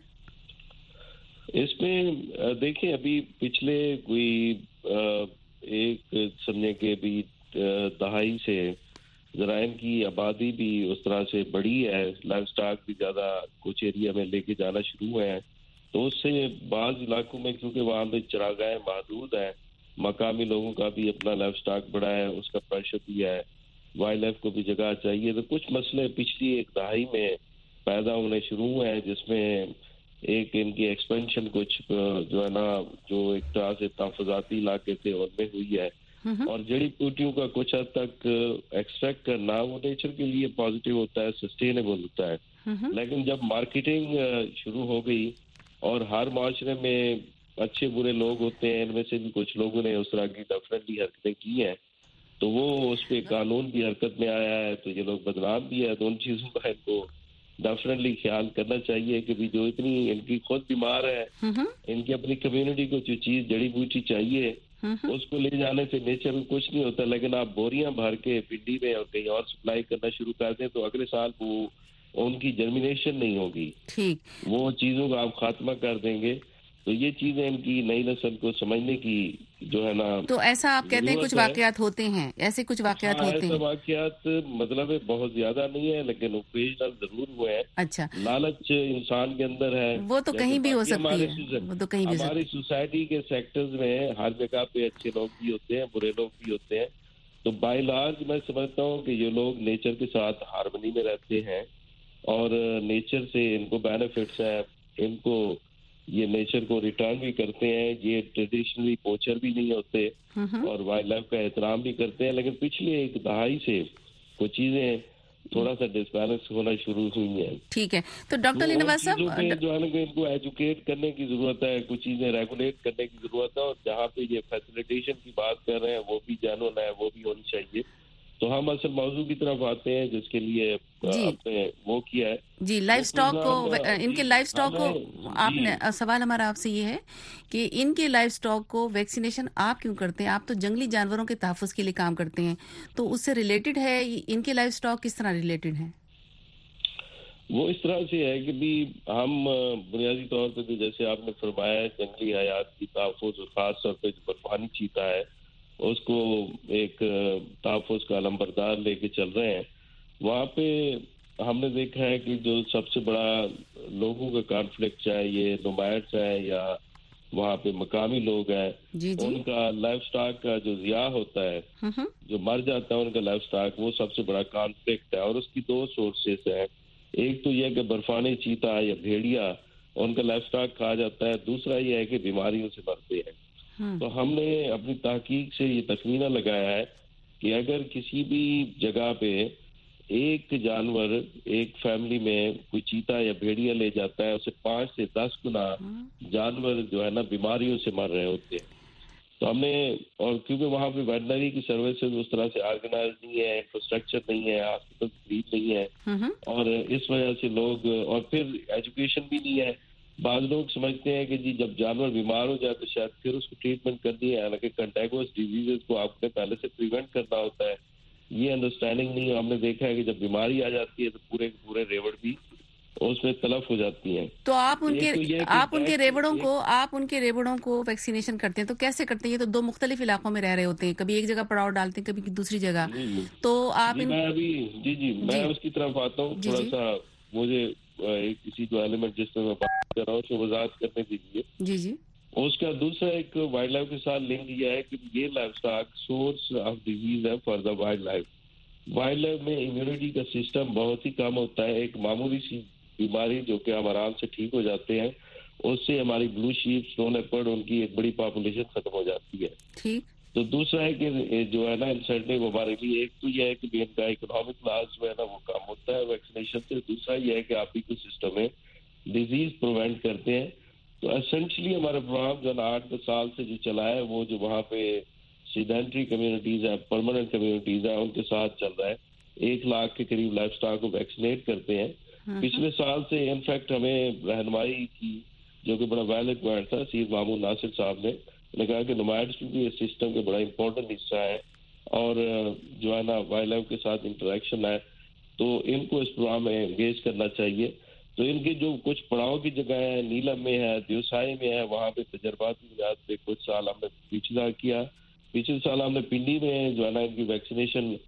[SPEAKER 7] اس میں دیکھیں ابھی پچھلے کوئی ایک سمجھے کہ بھی دہائی سے ذرائع کی آبادی بھی اس طرح سے بڑی ہے، لائف سٹاک بھی زیادہ کچھ ایریا میں لے کے جانا شروع ہوئے ہیں، تو اس سے بعض علاقوں میں کیونکہ وہاں پہ چراگاہیں محدود ہیں، مقامی لوگوں کا بھی اپنا لائف سٹاک بڑا ہے، اس کا پریشر بھی ہے، وائلڈ لائف کو بھی جگہ چاہیے، تو کچھ مسئلے پچھلی ایک دہائی میں پیدا ہونے شروع ہوئے ہیں، جس میں ایک ان کی ایکسپینشن کچھ جو ہے نا جو ایک طرح سے تحفظاتی علاقے تھے ان میں ہوئی ہے، اور جڑی بوٹیوں کا کچھ حد تک ایکسٹریکٹ کرنا وہ نیچر کے لیے پازیٹیو ہوتا ہے، سسٹینیبل ہوتا ہے، لیکن جب مارکیٹنگ شروع ہو گئی اور ہر معاشرے میں اچھے برے لوگ ہوتے ہیں، ان میں سے بھی کچھ لوگوں نے اس طرح کی ڈیفینیٹلی حرکتیں کی ہیں، تو وہ اس پہ قانون بھی حرکت میں آیا ہے، تو یہ لوگ بدنام بھی ہے، تو ان چیزوں کا ان کو ڈیفینیٹلی خیال کرنا چاہیے کہ بھی جو اتنی ان کی خود بیمار ہے، ان کی اپنی کمیونٹی کو جو چیز جڑی بوٹی چاہیے اس کو لے جانے سے نیچر میں کچھ نہیں ہوتا، لیکن آپ بوریاں بھر کے پنڈی میں اور کہیں اور سپلائی کرنا شروع کر دیں تو اگلے سال وہ ان کی جرمینیشن نہیں ہوگی، وہ چیزوں کا آپ خاتمہ کر دیں گے، تو یہ چیزیں ان کی نئی نسل کو سمجھنے کی جو ہے نا، تو ایسا آپ کہتے ہیں کچھ واقعات ہوتے ہیں، ایسے کچھ واقعات ہوتے ہیں؟ ایسے واقعات مطلب بہت زیادہ نہیں ہے، لیکن اوکیجنل ضرور ہوئے ہیں۔ اچھا، لالچ انسان کے اندر ہے، وہ تو کہیں بھی ہو سکتی ہے، وہ تو کہیں بھی ہماری سوسائٹی کے سیکٹرز میں ہر جگہ پہ اچھے لوگ بھی ہوتے ہیں، برے لوگ بھی ہوتے ہیں، تو بائی لارج میں سمجھتا ہوں کہ یہ لوگ نیچر کے ساتھ ہارمنی میں رہتے ہیں اور نیچر سے ان کو بینیفٹس ہیں، ان کو یہ نیچر کو ریٹرن بھی کرتے ہیں، یہ ٹریڈیشنلی پوچر بھی نہیں ہوتے اور وائلڈ لائف کا احترام بھی کرتے ہیں، لیکن پچھلے ایک دہائی سے کچھ چیزیں تھوڑا سا ڈسبیلنس ہونا شروع ہوئی ہیں۔ ٹھیک ہے، تو ڈاکٹر لینواز صاحب جو ہے نا کہ ان کو ایجوکیٹ کرنے کی ضرورت ہے، کچھ چیزیں ریگولیٹ کرنے کی ضرورت ہے، اور جہاں پہ یہ فیسیلیٹیشن کی بات کر رہے ہیں وہ بھی جینوئن ہے، وہ بھی ہونی چاہیے۔ تو ہم اصل موضوع کی طرف آتے ہیں جس کے لیے آپ نے وہ کیا ہے جی، لائف سٹاک کو، ان کے لائف سٹاک کو آپ نے، سوال ہمارا آپ سے یہ ہے کہ ان کے لائف سٹاک کو ویکسینیشن آپ کیوں کرتے ہیں؟ آپ تو جنگلی جانوروں کے تحفظ کے لیے کام کرتے ہیں، تو اس سے ریلیٹڈ ہے ان کے لائف سٹاک کس طرح ریلیٹڈ ہے؟ وہ اس طرح سے ہے کہ بھی ہم بنیادی طور پہ تو جیسے آپ نے فرمایا جنگلی حیات کی تحفظ، اور خاص طور پہ جو برفانی چیتا ہے اس کو ایک تحفظ کا علمبردار لے کے چل رہے ہیں، وہاں پہ ہم نے دیکھا ہے کہ جو سب سے بڑا لوگوں کا کانفلکٹ چاہے یہ نمائرز ہیں یا وہاں پہ مقامی لوگ ہیں، جی جی ان کا لائف سٹاک کا جو ضیاع ہوتا ہے، جو مر جاتا ہے ان کا لائف سٹاک، وہ سب سے بڑا کانفلکٹ ہے، اور اس کی دو سورسز ہیں، ایک تو یہ کہ برفانی چیتا یا بھیڑیا ان کا لائف سٹاک کھا جاتا ہے، دوسرا یہ ہے کہ بیماریوں سے مرتے ہیں۔ تو ہم نے اپنی تحقیق سے یہ تخمینہ لگایا ہے کہ اگر کسی بھی جگہ پہ ایک جانور ایک فیملی میں کوئی چیتا یا بھیڑیا لے جاتا ہے، اسے پانچ سے دس گنا جانور جو ہے نا بیماریوں سے مر رہے ہوتے ہیں۔ تو ہم نے، اور کیونکہ وہاں پہ ویٹنری کی سروسز اس طرح سے آرگنائز نہیں ہے، انفراسٹرکچر نہیں ہے، ہاسپٹل قریب نہیں ہے، اور اس وجہ سے لوگ، اور پھر ایجوکیشن بھی نہیں ہے، بعض لوگ سمجھتے ہیں کہ جی جب جانور بیمار ہو جائے تو شاید پھر اس کو ٹریٹمنٹ کرنی ہے، حالانکہ کنٹیگوس ڈیزیزز کو آپ نے پہلے سے پریونٹ کرنا ہوتا ہے، یہ انڈرسٹینڈنگ نہیں ہے۔ ہم نے دیکھا ہے کہ جب بیماری آ جاتی ہے تو پورے پورے ریوڑ بھی اس میں تلف ہو جاتی ہیں۔ تو آپ ان کے آپ ان کے ریوڑوں کو آپ ان کے ریوڑوں کو ویکسینیشن کرتے ہیں تو کیسے کرتے ہیں؟ یہ تو دو مختلف علاقوں میں رہ رہے ہوتے ہیں، کبھی ایک جگہ پڑاؤ ڈالتے ہیں، کبھی دوسری جگہ، تو آپ میں ابھی جی جی میں اس کی طرف آتا ہوں، تھوڑا سا مجھے ایک کسی جو ایلیمنٹ جس میں میں بات کر رہا ہوں اس کو وضاحت کرنے دیجیے۔ جی جی اس کا دوسرا ایک وائلڈ لائف کے ساتھ لنک یہ ہے کہ یہ livestock source of disease ہے for the wildlife. Wildlife میں امیونٹی کا سسٹم بہت ہی کم ہوتا ہے، ایک معمولی سی بیماری جو کہ ہم آرام سے ٹھیک ہو جاتے ہیں، اس سے ہماری بلو شیپ، سنو لیپرڈ، ان کی ایک بڑی پاپولیشن ختم ہو جاتی ہے۔ ٹھیک، تو دوسرا ہے کہ جو ہے نا انسینٹیو ہمارے لیے، ایک تو یہ ہے کہ ان کا اکنامک لاس جو ہے نا وہ کم ہوتا ہے ویکسینیشن سے، دوسرا یہ ہے کہ آپ ایکو سسٹم میں ڈیزیز پروینٹ کرتے ہیں۔ تو اسینشلی ہمارا پروگرام جو ہے نا آٹھ دس سال سے جو چلا ہے، وہ جو وہاں پہ سیڈینٹری کمیونٹیز ہیں، پرماننٹ کمیونٹیز ہیں، ان کے ساتھ چل رہا ہے، ایک لاکھ کے قریب لائف سٹاک کو ویکسینیٹ کرتے ہیں۔ پچھلے سال سے انفیکٹ ہمیں رہنمائی کی، جو کہ بڑا ویلڈ پوائنٹ تھا، سید محمود ناصر صاحب نے نے کہا کہ نمائرز بھی اس سسٹم کا بڑا امپورٹنٹ حصہ ہے، اور جو ہے نا وائلڈ لائف کے ساتھ انٹریکشن ہے، تو ان کو اس پروگرام میں انگیج کرنا چاہیے۔ تو ان کے جو کچھ پڑاؤ کی جگہ ہے، نیلم میں ہے، دیوسائی میں ہے، وہاں پہ تجرباتی بنیاد پہ کچھ سال ہم نے پچھلا کیا، پچھلے سال ہم نے پنڈی میں جو ہے نا ان کی ویکسینیشن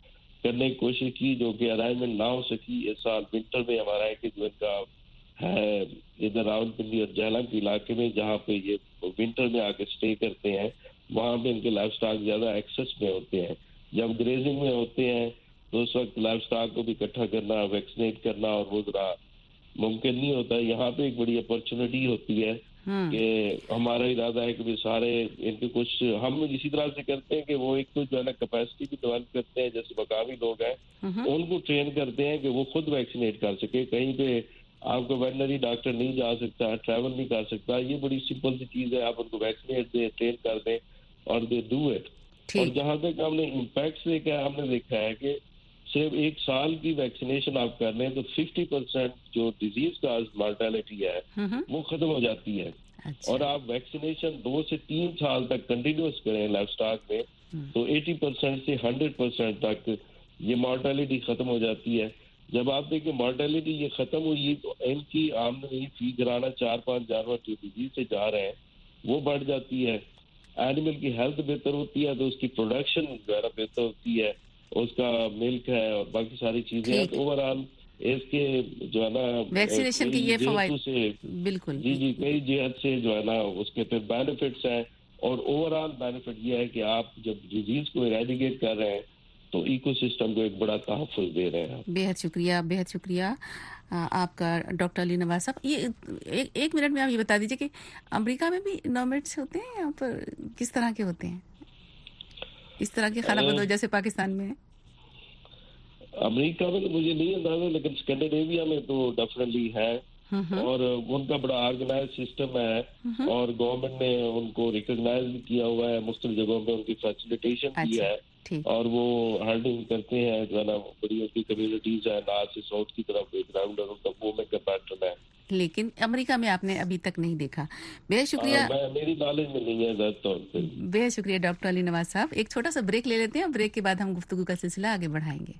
[SPEAKER 7] کرنے کی کوشش کی جو کہ ارائنمنٹ نہ ہو سکی. اس سال ونٹر میں ہمارا ہے کہ جو ان کا ہے ادھر راول پنڈی اور جہلم کے علاقے میں جہاں پہ یہ ونٹر میں آ کے اسٹے کرتے ہیں وہاں پہ ان کے لائف اسٹاک زیادہ ایکسس میں ہوتے ہیں. جب گریزنگ میں ہوتے ہیں تو اس وقت لائف اسٹاک کو بھی اکٹھا کرنا, ویکسینیٹ کرنا اور وہ ذرا ممکن نہیں ہوتا. یہاں پہ ایک بڑی اپرچونٹی ہوتی ہے کہ ہمارا ارادہ ہے کہ سارے ان کے کچھ ہم اسی طرح سے کرتے ہیں کہ وہ ایک تو جو ہے نا کیپیسٹی بھی ڈیولپ کرتے ہیں, جیسے مقامی لوگ ہیں ان کو ٹرین کرتے ہیں کہ وہ خود ویکسینیٹ کر سکے. کہیں پہ آپ کو ویٹنری ڈاکٹر نہیں جا سکتا, ٹریول نہیں کر سکتا, یہ بڑی سمپل سی چیز ہے, آپ ان کو ویکسینیٹ دیں, ٹرین کر دیں اور دے ڈو اٹ. اور جہاں تک ہم نے امپیکٹ سے کیا ہم نے دیکھا ہے کہ صرف ایک سال کی ویکسینیشن آپ کر لیں تو ففٹی پرسینٹ جو ڈیزیز کا مارٹیلٹی ہے وہ ختم ہو جاتی ہے. اور آپ ویکسینیشن دو سے تین سال تک کنٹینیوس کریں لائف اسٹاک میں تو ایٹی پرسینٹ سے ہنڈریڈ پرسینٹ تک یہ مارٹیلٹی ختم ہو جاتی ہے. جب آپ دیکھیں مارٹیلٹی یہ ختم ہوئی تو ان کی آمدنی فی گھرانہ چار پانچ جانور جو ڈیزیز سے جا رہے ہیں وہ بڑھ جاتی ہے. اینیمل کی ہیلتھ بہتر ہوتی ہے تو اس کی پروڈکشن جو ہے نا بہتر ہوتی ہے, اس کا ملک ہے اور باقی ساری چیزیں ہیں. اوور آل اس کے جو ہے نا
[SPEAKER 2] ویکسینیشن کی یہ فوائد
[SPEAKER 7] سے
[SPEAKER 2] بالکل
[SPEAKER 7] جی جی کئی جہت سے جو ہے نا اس کے پھر بینیفٹس ہیں. اور اوور آل بینیفٹ یہ ہے کہ آپ جب ڈیزیز کو ایریڈیکیٹ کر رہے ہیں تو ایکو سسٹم کو ایک بڑا تحفظ دے رہے ہیں.
[SPEAKER 2] بہت شکریہ بہت شکریہ آپ کا ڈاکٹر علی نواز صاحب. یہ ایک, ایک منٹ میں آپ یہ بتا دیجیے کہ امریکہ میں بھی نومیڈس ہوتے ہیں, یہاں پر کس طرح کے ہوتے ہیں اس طرح کے خانہ بدوش جیسے پاکستان میں؟
[SPEAKER 7] امریکہ میں تو مجھے نہیں اندازہ, لیکن اسکینڈینیویا میں تو ڈیفینیٹلی ہے اور ان کا بڑا آرگنائز سسٹم ہے اور گورنمنٹ نے ان کو ریکگنائز بھی کیا ہوا ہے, مختلف جگہوں پہ ان کی فیسیلیٹیشن کی ہے اور وہ ہینڈلنگ کرتے ہیں جو ہے نا بڑی ان کی کمیونٹیز ہیں نارتھ سے ساؤتھ کی طرف ایک گراؤنڈ ان کا موومنٹ کا پیٹرن ہے.
[SPEAKER 2] لیکن امریکہ میں آپ نے ابھی تک نہیں دیکھا. بہت شکریہ,
[SPEAKER 7] میری نالج میں نہیں ہے ذات طور پہ.
[SPEAKER 2] بہت شکریہ ڈاکٹر علی نواز صاحب. ایک چھوٹا سا بریک لے لیتے ہیں, بریک کے بعد ہم گفتگو کا سلسلہ آگے بڑھائیں گے.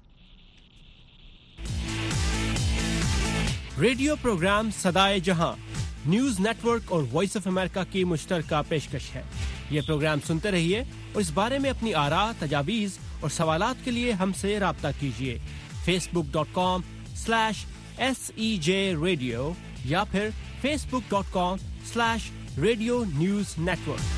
[SPEAKER 8] Radio programme Sadaye Jahan news network اور وائس آف امریکہ کی مشترکہ پیشکش ہے. یہ پروگرام سنتے رہیے اور اس بارے میں اپنی آراء, تجاویز اور سوالات کے لیے ہم سے رابطہ کیجیے. Facebook dot com slash S E J radio یا پھر Facebook dot com slash radio news network.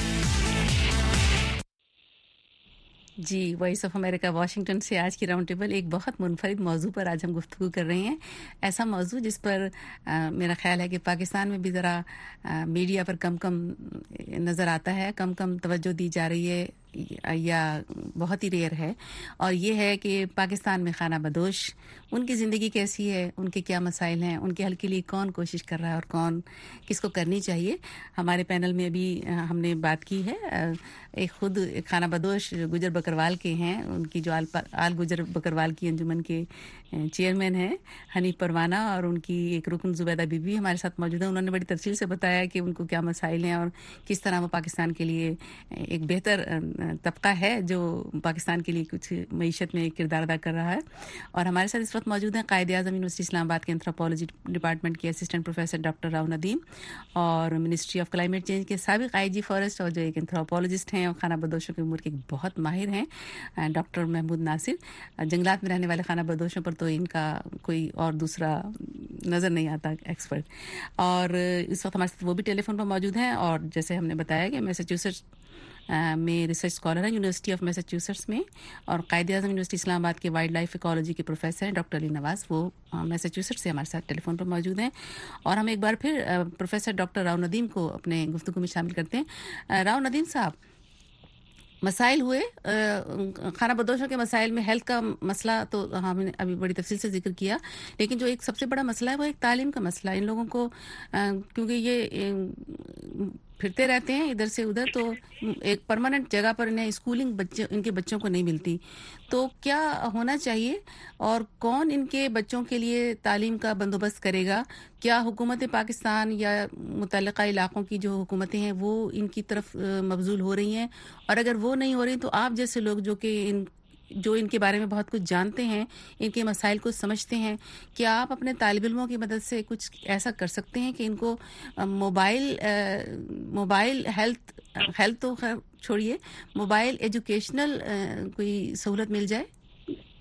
[SPEAKER 2] جی, وائس آف امریکہ واشنگٹن سے آج کی راؤنڈ ٹیبل ایک بہت منفرد موضوع پر آج ہم گفتگو کر رہے ہیں. ایسا موضوع جس پر آ, میرا خیال ہے کہ پاکستان میں بھی ذرا آ, میڈیا پر کم کم نظر آتا ہے, کم کم توجہ دی جا رہی ہے یا بہت ہی ریئر ہے, اور یہ ہے کہ پاکستان میں خانہ بدوش ان کی زندگی کیسی ہے, ان کے کیا مسائل ہیں, ان کے حل کے لیے کون کوشش کر رہا ہے اور کون کس کو کرنی چاہیے. ہمارے پینل میں ابھی ہم نے بات کی ہے ایک خود خانہ بدوش گجر بکروال کے ہیں, ان کی جو آل, آل گجر بکروال کی انجمن کے چیئرمین ہیں حنیف پروانہ, اور ان کی ایک رکن زبیدہ بی بی ہمارے ساتھ موجود ہیں. انہوں نے بڑی تفصیل سے بتایا کہ ان کو کیا مسائل ہیں اور کس طرح وہ پاکستان کے لیے ایک بہتر طبقہ ہے جو پاکستان کے لیے کچھ معیشت میں کردار ادا کر رہا ہے. اور ہمارے ساتھ اس وقت موجود ہیں قائد اعظم یونیورسٹی اسلام آباد کے اینتھروپولوجی ڈپارٹمنٹ کے assistant professor doctor Rao Nadeem, اور منسٹری آف کلائمیٹ چینج کے سابق آئی جی فارسٹ اور جو ایک اینتھروپولوجسٹ ہیں اور خانہ بدوشوں کے امور کے بہت ماہر ہیں ڈاکٹر محمود ناصر. جنگلات میں رہنے والے خانہ بدوشوں پر تو ان کا کوئی اور دوسرا نظر نہیں آتا ایکسپرٹ. اور اس وقت ہمارے ساتھ وہ بھی ٹیلی فون پر موجود ہیں, اور جیسے ہم نے بتایا کہ میساچیوسیٹس میں ریسرچ اسکالر ہیں یونیورسٹی آف میساچیوسیٹس میں, اور قائد اعظم یونیورسٹی اسلام آباد کے وائلڈ لائف ایکالوجی کے پروفیسر ہیں ڈاکٹر علی نواز, وہ میساچیوسیٹس سے ہمارے ساتھ ٹیلی فون پر موجود ہیں. اور ہم ایک بار پھر پروفیسر ڈاکٹر راؤ ندیم کو اپنے گفتگو میں شامل کرتے ہیں. راؤ ندیم صاحب, مسائل ہوئے خانہ بدوشوں کے مسائل میں ہیلتھ کا مسئلہ تو ہم نے ابھی بڑی تفصیل سے ذکر کیا, لیکن جو ایک سب سے بڑا مسئلہ ہے وہ ایک تعلیم کا مسئلہ ہے. ان لوگوں کو کیونکہ یہ پھرتے رہتے ہیں ادھر سے ادھر, تو ایک پرماننٹ جگہ پر انہیں اسکولنگ بچے ان کے بچوں کو نہیں ملتی. تو کیا ہونا چاہیے اور کون ان کے بچوں کے لیے تعلیم کا بندوبست کرے گا؟ کیا حکومت پاکستان یا متعلقہ علاقوں کی جو حکومتیں ہیں وہ ان کی طرف مبذول ہو رہی ہیں؟ اور اگر وہ نہیں ہو رہی تو آپ جیسے لوگ جو کہ ان جو ان کے بارے میں بہت کچھ جانتے ہیں, ان کے مسائل کو سمجھتے ہیں, کیا آپ اپنے طالب علموں کی مدد سے کچھ ایسا کر سکتے ہیں کہ ان کو موبائل موبائل ہیلتھ ہیلتھ تو خیر چھوڑیے, موبائل ایجوکیشنل کوئی سہولت مل جائے؟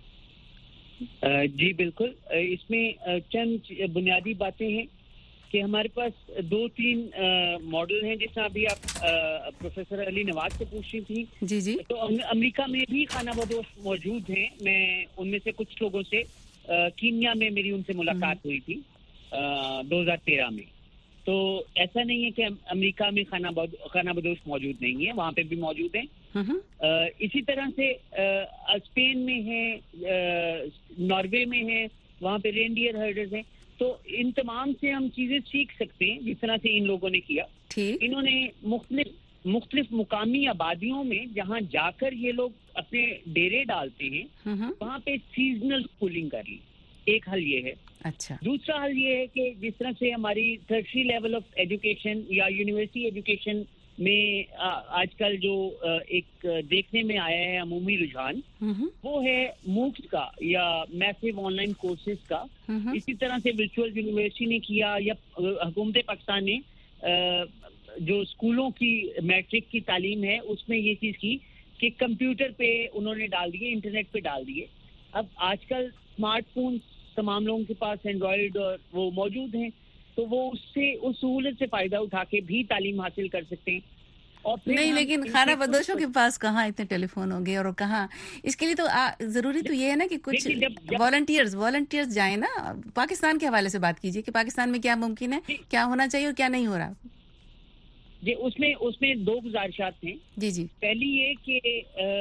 [SPEAKER 3] جی بالکل, اس میں چند بنیادی باتیں ہیں کہ ہمارے پاس دو تین ماڈل ہیں, جس طرح ابھی آپ پروفیسر علی نواز سے پوچھ رہی تھی.
[SPEAKER 2] جی جی.
[SPEAKER 3] تو امریکہ میں بھی خانہ بدوش موجود ہیں. میں ان میں سے کچھ لوگوں سے, کینیا میں میری ان سے ملاقات ہوئی تھی دو ہزار تیرہ میں. تو ایسا نہیں ہے کہ امریکہ میں خانہ خانہ بدوش موجود نہیں ہے, وہاں پہ بھی موجود ہیں. اسی طرح سے اسپین میں ہے, ناروے میں ہے, وہاں پہ رینڈیئر ہرڈرز ہیں. تو ان تمام سے ہم چیزیں سیکھ سکتے ہیں, جس طرح سے ان لوگوں نے کیا. انہوں نے مختلف مختلف مقامی آبادیوں میں جہاں جا کر یہ لوگ اپنے ڈیرے ڈالتے ہیں, وہاں پہ سیزنل اسکولنگ کر لی. ایک حل یہ ہے.
[SPEAKER 2] اچھا.
[SPEAKER 3] دوسرا حل یہ ہے کہ جس طرح سے ہماری ٹرشری لیول آف ایجوکیشن یا یونیورسٹی ایجوکیشن میں آج کل جو ایک دیکھنے میں آیا ہے عمومی رجحان, وہ ہے موکس کا یا میسو آن لائن کورسز کا. اسی طرح سے ورچوئل یونیورسٹی نے کیا, یا حکومت پاکستان نے جو اسکولوں کی میٹرک کی تعلیم ہے اس میں یہ چیز کی کہ کمپیوٹر پہ انہوں نے ڈال دیے, انٹرنیٹ پہ ڈال دیے. اب آج کل اسمارٹ فون تمام لوگوں کے پاس اینڈرائڈ اور وہ موجود ہیں, تو وہ اس سے اس سہولت سے فائدہ اٹھا کے بھی تعلیم حاصل کر سکتے ہیں. اور
[SPEAKER 2] نہیں, لیکن خانہ بدوشوں کے پاس کہاں اتنے ٹیلی فون ہوں گے, اور کہاں اس کے لیے تو ضروری تو یہ ہے نا کہ کچھ والنٹیئرز والنٹیئرز جائیں نا. پاکستان کے حوالے سے بات کیجیے کہ پاکستان میں کیا ممکن ہے, کیا ہونا چاہیے اور کیا نہیں ہو رہا.
[SPEAKER 3] جی اس میں اس میں دو گزارشات ہیں.
[SPEAKER 2] جی جی.
[SPEAKER 3] پہلی یہ کہ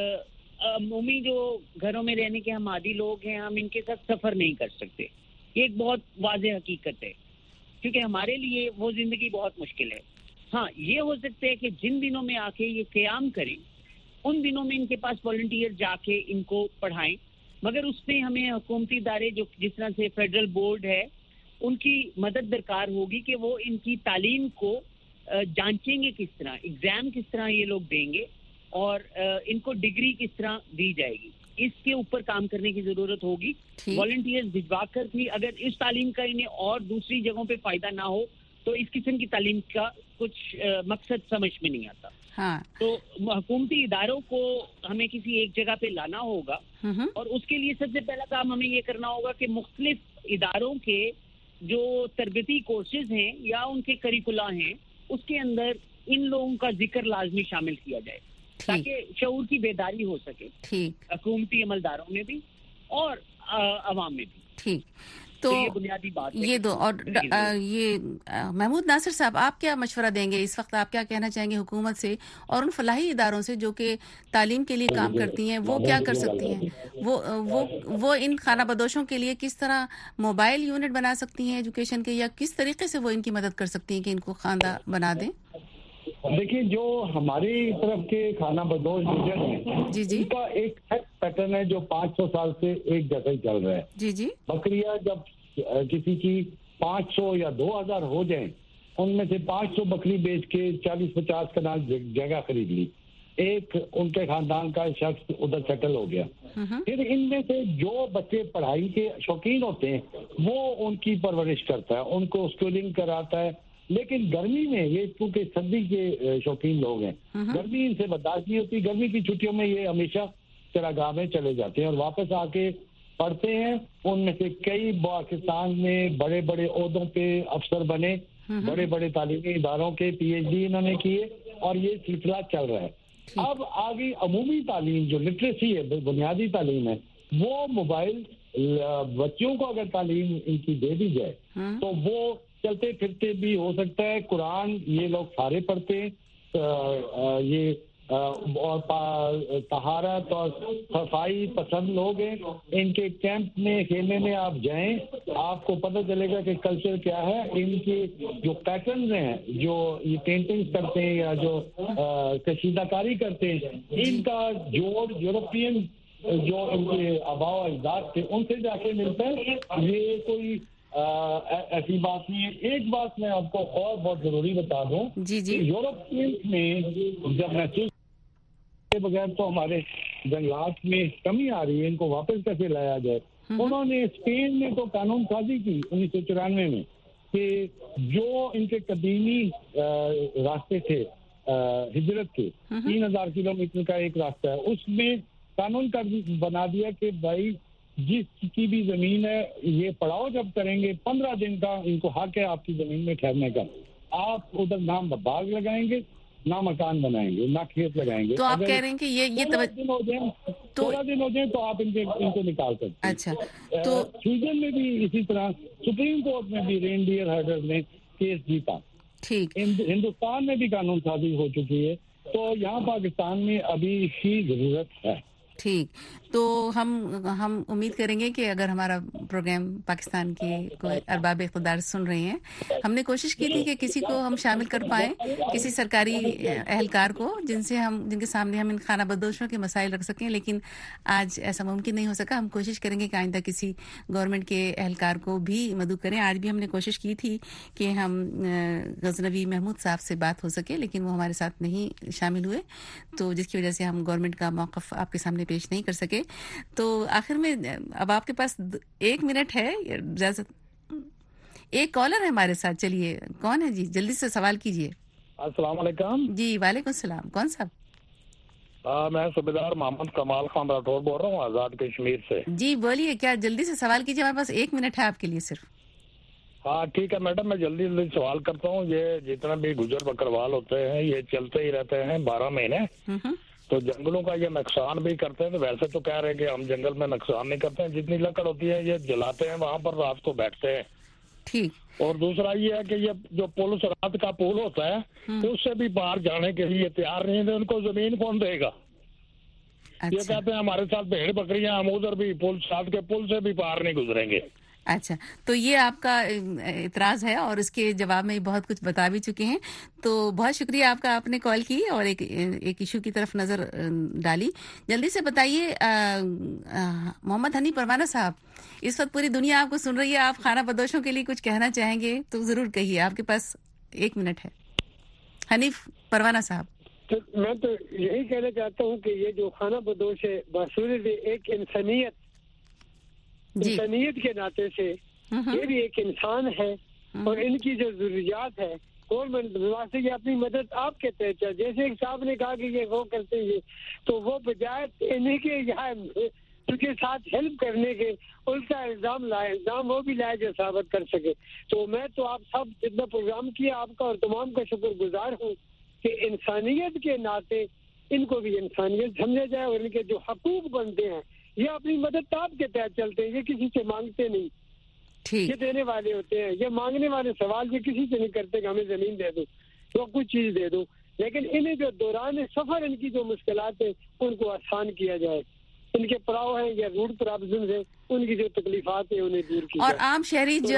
[SPEAKER 3] عمومی جو گھروں میں رہنے کے ہم عادی لوگ ہیں, ہم ان کے ساتھ سفر نہیں کر سکتے. یہ ایک بہت واضح حقیقت ہے, کیونکہ ہمارے لیے وہ زندگی بہت مشکل ہے. ہاں یہ ہو سکتا ہے کہ جن دنوں میں آ کے یہ قیام کریں, ان دنوں میں ان کے پاس والنٹیئر جا کے ان کو پڑھائیں. مگر اس میں ہمیں حکومتی ادارے جو جس طرح سے فیڈرل بورڈ ہے, ان کی مدد درکار ہوگی کہ وہ ان کی تعلیم کو جانچیں گے کس طرح, ایگزام کس طرح یہ لوگ دیں گے, اور ان کو ڈگری کس طرح دی جائے گی. اس کے اوپر کام کرنے کی ضرورت ہوگی. والنٹیئرز بھجوا کر بھی اگر اس تعلیم کا انہیں اور دوسری جگہوں پہ فائدہ نہ ہو, تو اس قسم کی تعلیم کا کچھ مقصد سمجھ میں نہیں آتا.
[SPEAKER 2] ہاں.
[SPEAKER 3] تو حکومتی اداروں کو ہمیں کسی ایک جگہ پہ لانا ہوگا, اور اس کے لیے سب سے پہلا کام ہمیں یہ کرنا ہوگا کہ مختلف اداروں کے جو تربیتی کورسز ہیں یا ان کے کریکولا ہیں, اس کے اندر ان لوگوں کا ذکر لازمی شامل کیا جائے, تاکہ شعور کی بیداری ہو سکے حکومتی عملداروں میں بھی اور عوام میں بھی.
[SPEAKER 2] ٹھیک. تو
[SPEAKER 3] یہ بنیادی بات
[SPEAKER 2] یہ دو. اور یہ محمود ناصر صاحب, آپ کیا مشورہ دیں گے اس وقت, آپ کیا کہنا چاہیں گے حکومت سے اور ان فلاحی اداروں سے جو کہ تعلیم کے لیے کام کرتی ہیں, وہ کیا کر سکتی ہیں؟ وہ وہ وہ ان خانہ بدوشوں کے لیے کس طرح موبائل یونٹ بنا سکتی ہیں ایجوکیشن کے, یا کس طریقے سے وہ ان کی مدد کر سکتی ہیں کہ ان کو خواندہ بنا دیں؟
[SPEAKER 4] دیکھیے, جو ہماری طرف کے خانہ بدوش گزر ہیں,
[SPEAKER 2] جی جی,
[SPEAKER 4] ان کا ایک پیٹرن ہے جو پانچ سو سال سے ایک جیسا ہی چل رہا ہے.
[SPEAKER 2] جی جی.
[SPEAKER 4] بکریاں جب کسی کی پانچ سو یا دو ہزار ہو جائیں, ان میں سے پانچ سو بکری بیچ کے چالیس پچاس کنال جگہ خرید لی, ایک ان کے خاندان کا شخص ادھر سیٹل ہو گیا. پھر ان میں سے جو بچے پڑھائی کے شوقین ہوتے ہیں, وہ ان کی پرورش کرتا ہے, ان کو اسکولنگ کراتا ہے. لیکن گرمی میں یہ کیونکہ سردی کے شوقین لوگ ہیں, گرمی ان سے برداشت نہیں ہوتی. گرمی کی چھٹیوں میں یہ ہمیشہ چراگاہ میں چلے جاتے ہیں اور واپس آ کے پڑھتے ہیں. ان میں سے کئی پاکستان میں بڑے بڑے عہدوں پہ افسر بنے, بڑے بڑے تعلیمی اداروں کے پی ایچ ڈی انہوں نے کیے, اور یہ سلسلہ چل رہا ہے. اب آگے عمومی تعلیم جو لٹریسی ہے, بنیادی تعلیم ہے, وہ موبائل بچوں کو اگر تعلیم ان کی دے دی جائے تو وہ چلتے پھرتے بھی ہو سکتا ہے. قرآن یہ لوگ سارے پڑھتے ہیں, یہ اور طہارت اور صفائی پسند لوگ ہیں. ان کے کیمپ میں خیمے میں آپ جائیں, آپ کو پتہ چلے گا کہ کلچر کیا ہے. ان کے جو پیٹرنز ہیں, جو یہ پینٹنگز کرتے ہیں یا جو کشیدہ کاری کرتے ہیں, ان کا جوڑ یورپین جو ان کے آباء و اجداد تھے ان سے جا کے ملتا ہے. یہ کوئی ایسی بات نہیں ہے. ایک بات میں آپ کو اور بہت ضروری بتا دوں,
[SPEAKER 2] جی جی,
[SPEAKER 4] یورپین میں جب محسوس کے بغیر تو ہمارے جنگلات میں کمی آ رہی ہے, ان کو واپس کیسے لایا جائے. انہوں نے اسپین میں تو قانون سازی کی انیس سو چورانوے میں کہ جو ان کے قدیمی راستے تھے ہجرت کے, تین ہزار کلو میٹر کا ایک راستہ ہے, اس میں قانون کا بنا دیا کہ بھائی جس کی بھی زمین ہے یہ پڑاؤ جب کریں گے پندرہ دن کا ان کو حق ہے آپ کی زمین میں ٹھہرنے کا. آپ ادھر نہ باغ لگائیں گے نہ مکان بنائیں گے نہ کھیت لگائیں گے.
[SPEAKER 2] تو آپ کہہ رہے ہیں کہ یہ یہ
[SPEAKER 4] دن ہو جائیں سولہ دن ہو جائیں تو آپ ان ان کو نکال سکتے ہیں.
[SPEAKER 2] اچھا تو
[SPEAKER 4] سویڈن میں بھی اسی طرح سپریم کورٹ میں بھی رینڈیئر ہرڈر نے کیس جیتا.
[SPEAKER 2] ٹھیک.
[SPEAKER 4] ہندوستان میں بھی قانون سازی ہو چکی ہے تو یہاں پاکستان میں ابھی اس کی ضرورت ہے.
[SPEAKER 2] ٹھیک. تو ہم ہم امید کریں گے کہ اگر ہمارا پروگرام پاکستان کے کوئی ارباب اقتدار سن رہے ہیں، ہم نے کوشش کی تھی کہ کسی کو ہم شامل کر پائیں، کسی سرکاری اہلکار کو جن سے ہم جن کے سامنے ہم ان خانہ بدوشوں کے مسائل رکھ سکیں، لیکن آج ایسا ممکن نہیں ہو سکا. ہم کوشش کریں گے کہ آئندہ کسی گورنمنٹ کے اہلکار کو بھی مدعو کریں. آج بھی ہم نے کوشش کی تھی کہ ہم غزنوی محمود صاحب سے بات ہو سکے، لیکن وہ ہمارے ساتھ نہیں شامل ہوئے، تو جس کی وجہ سے ہم گورنمنٹ کا موقف آپ کے سامنے پیش نہیں کر سکے. تو آخر میں اب آپ کے پاس ایک منٹ ہے اجازت؟ ایک کالر ہے ہمارے ساتھ. چلیے کون ہے جی؟ جلدی سے سوال کیجیے.
[SPEAKER 9] السلام علیکم.
[SPEAKER 2] جی وعلیکم السلام. کون صاحب؟
[SPEAKER 9] میں صوبیدار محمد کمال خان راٹھور بول رہا ہوں آزاد کشمیر سے.
[SPEAKER 2] جی بولیے، کیا جلدی سے سوال کیجیے، ہمارے پاس ایک منٹ ہے آپ کے لیے صرف.
[SPEAKER 9] ہاں ٹھیک ہے میڈم، میں جلدی جلدی سوال کرتا ہوں. یہ جتنے بھی گجر بکروال ہوتے ہیں یہ چلتے ہی رہتے ہیں بارہ مہینے، تو جنگلوں کا یہ نقصان بھی کرتے ہیں. تو ویسے تو کہہ رہے ہیں کہ ہم جنگل میں نقصان نہیں کرتے ہیں، جتنی لکڑ ہوتی ہے یہ جلاتے ہیں، وہاں پر رات کو بیٹھتے ہیں.
[SPEAKER 2] ٹھیک. اور
[SPEAKER 9] دوسرا یہ ہے کہ یہ جو پل سرحد کا پل ہوتا ہے اس سے بھی باہر جانے کے لیے تیار نہیں ہے. ان کو زمین کون دے گا؟ یہ کہتے ہیں ہمارے ساتھ بھیڑ بکریاں، ہم ادھر بھی پل سرحد کے پل سے بھی باہر نہیں گزریں گے.
[SPEAKER 2] اچھا، تو یہ آپ کا اعتراض ہے اور اس کے جواب میں بہت کچھ بتا بھی چکے ہیں. تو بہت شکریہ آپ کا، آپ نے کال کی اور ایک ایک ایشو کی طرف نظر ڈالی. جلدی سے بتائیے محمد حنیف پروانہ صاحب، اس وقت پوری دنیا آپ کو سن رہی ہے، آپ خانہ بدوشوں کے لیے کچھ کہنا چاہیں گے تو ضرور کہیے، آپ کے پاس ایک منٹ ہے. حنیف پروانہ صاحب.
[SPEAKER 5] تو میں تو یہی کہنا چاہتا ہوں کہ یہ جو خانہ بدوش ہے بصورت ایک انسانیت انسانیت کے ناطے سے یہ بھی ایک انسان ہے، اور ان کی جو ضروریات ہے گورنمنٹ سے یہ اپنی مدد آپ کے تحت، جیسے ایک صاحب نے کہا کہ یہ وہ کرتے ہیں تو وہ بجائے انہیں کے یہاں ان کے ساتھ ہیلپ کرنے کے الٹا الزام لائے، الزام وہ بھی لائے جو ثابت کر سکے. تو میں تو آپ سب جتنا پروگرام کیا آپ کا اور تمام کا شکر گزار ہوں کہ انسانیت کے ناطے ان کو بھی انسانیت سمجھا جائے، اور ان کے جو حقوق بنتے ہیں یہ اپنی مدد آپ کے تحت چلتے ہیں، یہ کسی سے مانگتے نہیں. یہ دینے والے ہوتے ہیں، یہ مانگنے والے سوال یہ کسی سے نہیں کرتے کہ ہمیں زمین دے دو تو کچھ چیز دے دو، لیکن انہیں جو دوران سفر ان کی جو مشکلات ہیں ان کو آسان کیا جائے. ان کے پڑاؤ ہیں یا روڈ پرابلمز ہیں، ان کی جو تکلیفات ہیں انہیں دور کی
[SPEAKER 2] اور عام شہری جو